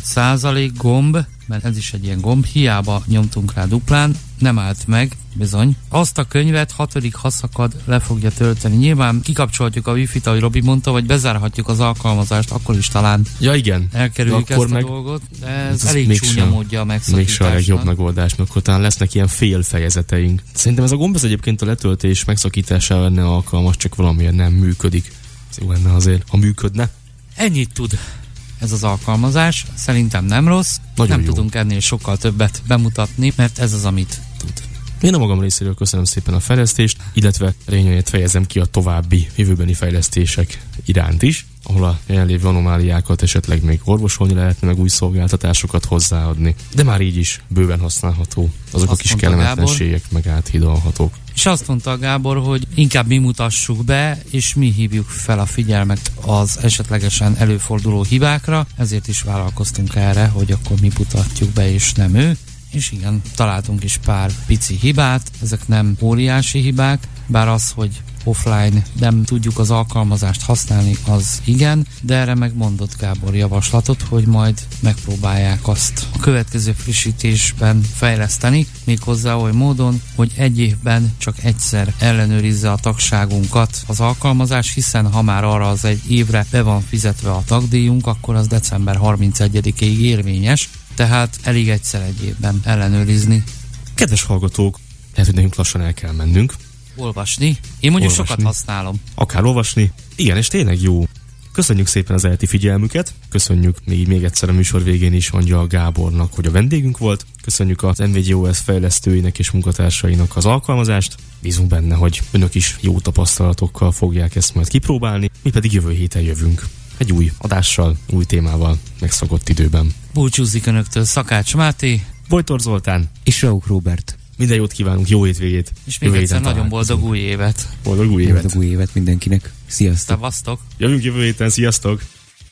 15% gomb, mert ez is egy ilyen gomb, hiába nyomtunk rá duplán, nem állt meg, bizony. Azt a könyvet 6. haszakad le fogja tölteni. Nyilván kikapcsolhatjuk a wifi-t, ahogy Robi mondta, vagy bezárhatjuk az alkalmazást, akkor is talán igen. elkerüljük ezt a dolgot, de ez elég csúnya módja a megszakításnak. Mégsem a legjobb megoldás, mert akkor talán lesznek ilyen fél fejezeteink. Szerintem ez a gomb ez egyébként a letöltés megszakítására lenne alkalmas, csak valamiért nem működik. Ez jó lenne azért, ha működne. Ennyit tud ez az alkalmazás, szerintem nem rossz, nagyon nem jó. Tudunk ennél sokkal többet bemutatni, mert ez az, amit tud. Én a magam részéről köszönöm szépen a fejlesztést, illetve reményét fejezem ki a további jövőbeni fejlesztések iránt is, ahol a jelenlévő anomáliákat esetleg még orvosolni lehetne, meg új szolgáltatásokat hozzáadni. De már így is bőven használható, azok azt a kis kellemetlenségek meg áthidalhatók. És azt mondta Gábor, hogy inkább mi mutassuk be, és mi hívjuk fel a figyelmet az esetlegesen előforduló hibákra, ezért is vállalkoztunk erre, hogy akkor mi mutatjuk be, és nem ő. És igen, találtunk is pár pici hibát, ezek nem óriási hibák, bár az, hogy offline nem tudjuk az alkalmazást használni, az igen, de erre megmondott Gábor javaslatot, hogy majd megpróbálják azt a következő frissítésben fejleszteni, méghozzá oly módon, hogy egy évben csak egyszer ellenőrizze a tagságunkat az alkalmazás, hiszen ha már arra az egy évre be van fizetve a tagdíjunk, akkor az december 31-ig érvényes, tehát elég egyszer egy évben ellenőrizni. Kedves hallgatók, lehet, hogy nekünk lassan el kell mennünk. Olvasni. Én mondjuk sokat használom. Akár olvasni. Igen, és tényleg jó. Köszönjük szépen az elti figyelmüket. Köszönjük még egyszer a műsor végén is Angyal Gábornak, hogy a vendégünk volt. Köszönjük az NVIDIA-OS fejlesztőinek és munkatársainak az alkalmazást. Bízunk benne, hogy önök is jó tapasztalatokkal fogják ezt majd kipróbálni. Mi pedig jövő héten jövünk. Egy új adással, új témával, megszokott időben. Búcsúzik önöktől Szakács Máté, Bojtor Zoltán és Rauk Róbert. Minden jót kívánunk, jó hétvégét. És még egyszer nagyon boldog új évet. Boldog új évet. Boldog új évet mindenkinek. Sziasztok. Szevasztok. Jövünk jövő héten, sziasztok.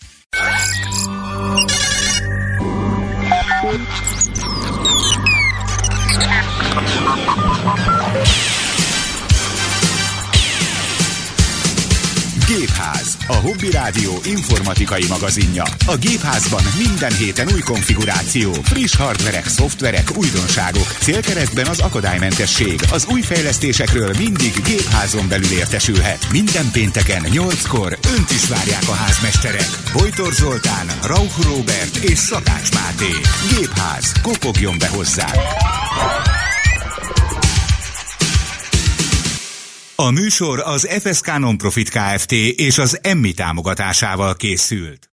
Gépház, a Hobby Rádió informatikai magazinja. A Gépházban minden héten új konfiguráció, friss hardverek, szoftverek, újdonságok, célkeresztben az akadálymentesség. Az új fejlesztésekről mindig Gépházon belül értesülhet. Minden pénteken 8-kor önt is várják a házmesterek. Bojtor Zoltán, Rauch Róbert és Szakács Máté. Gépház, kopogjon be hozzá! A műsor az FSK Nonprofit Kft. És az Emmi támogatásával készült.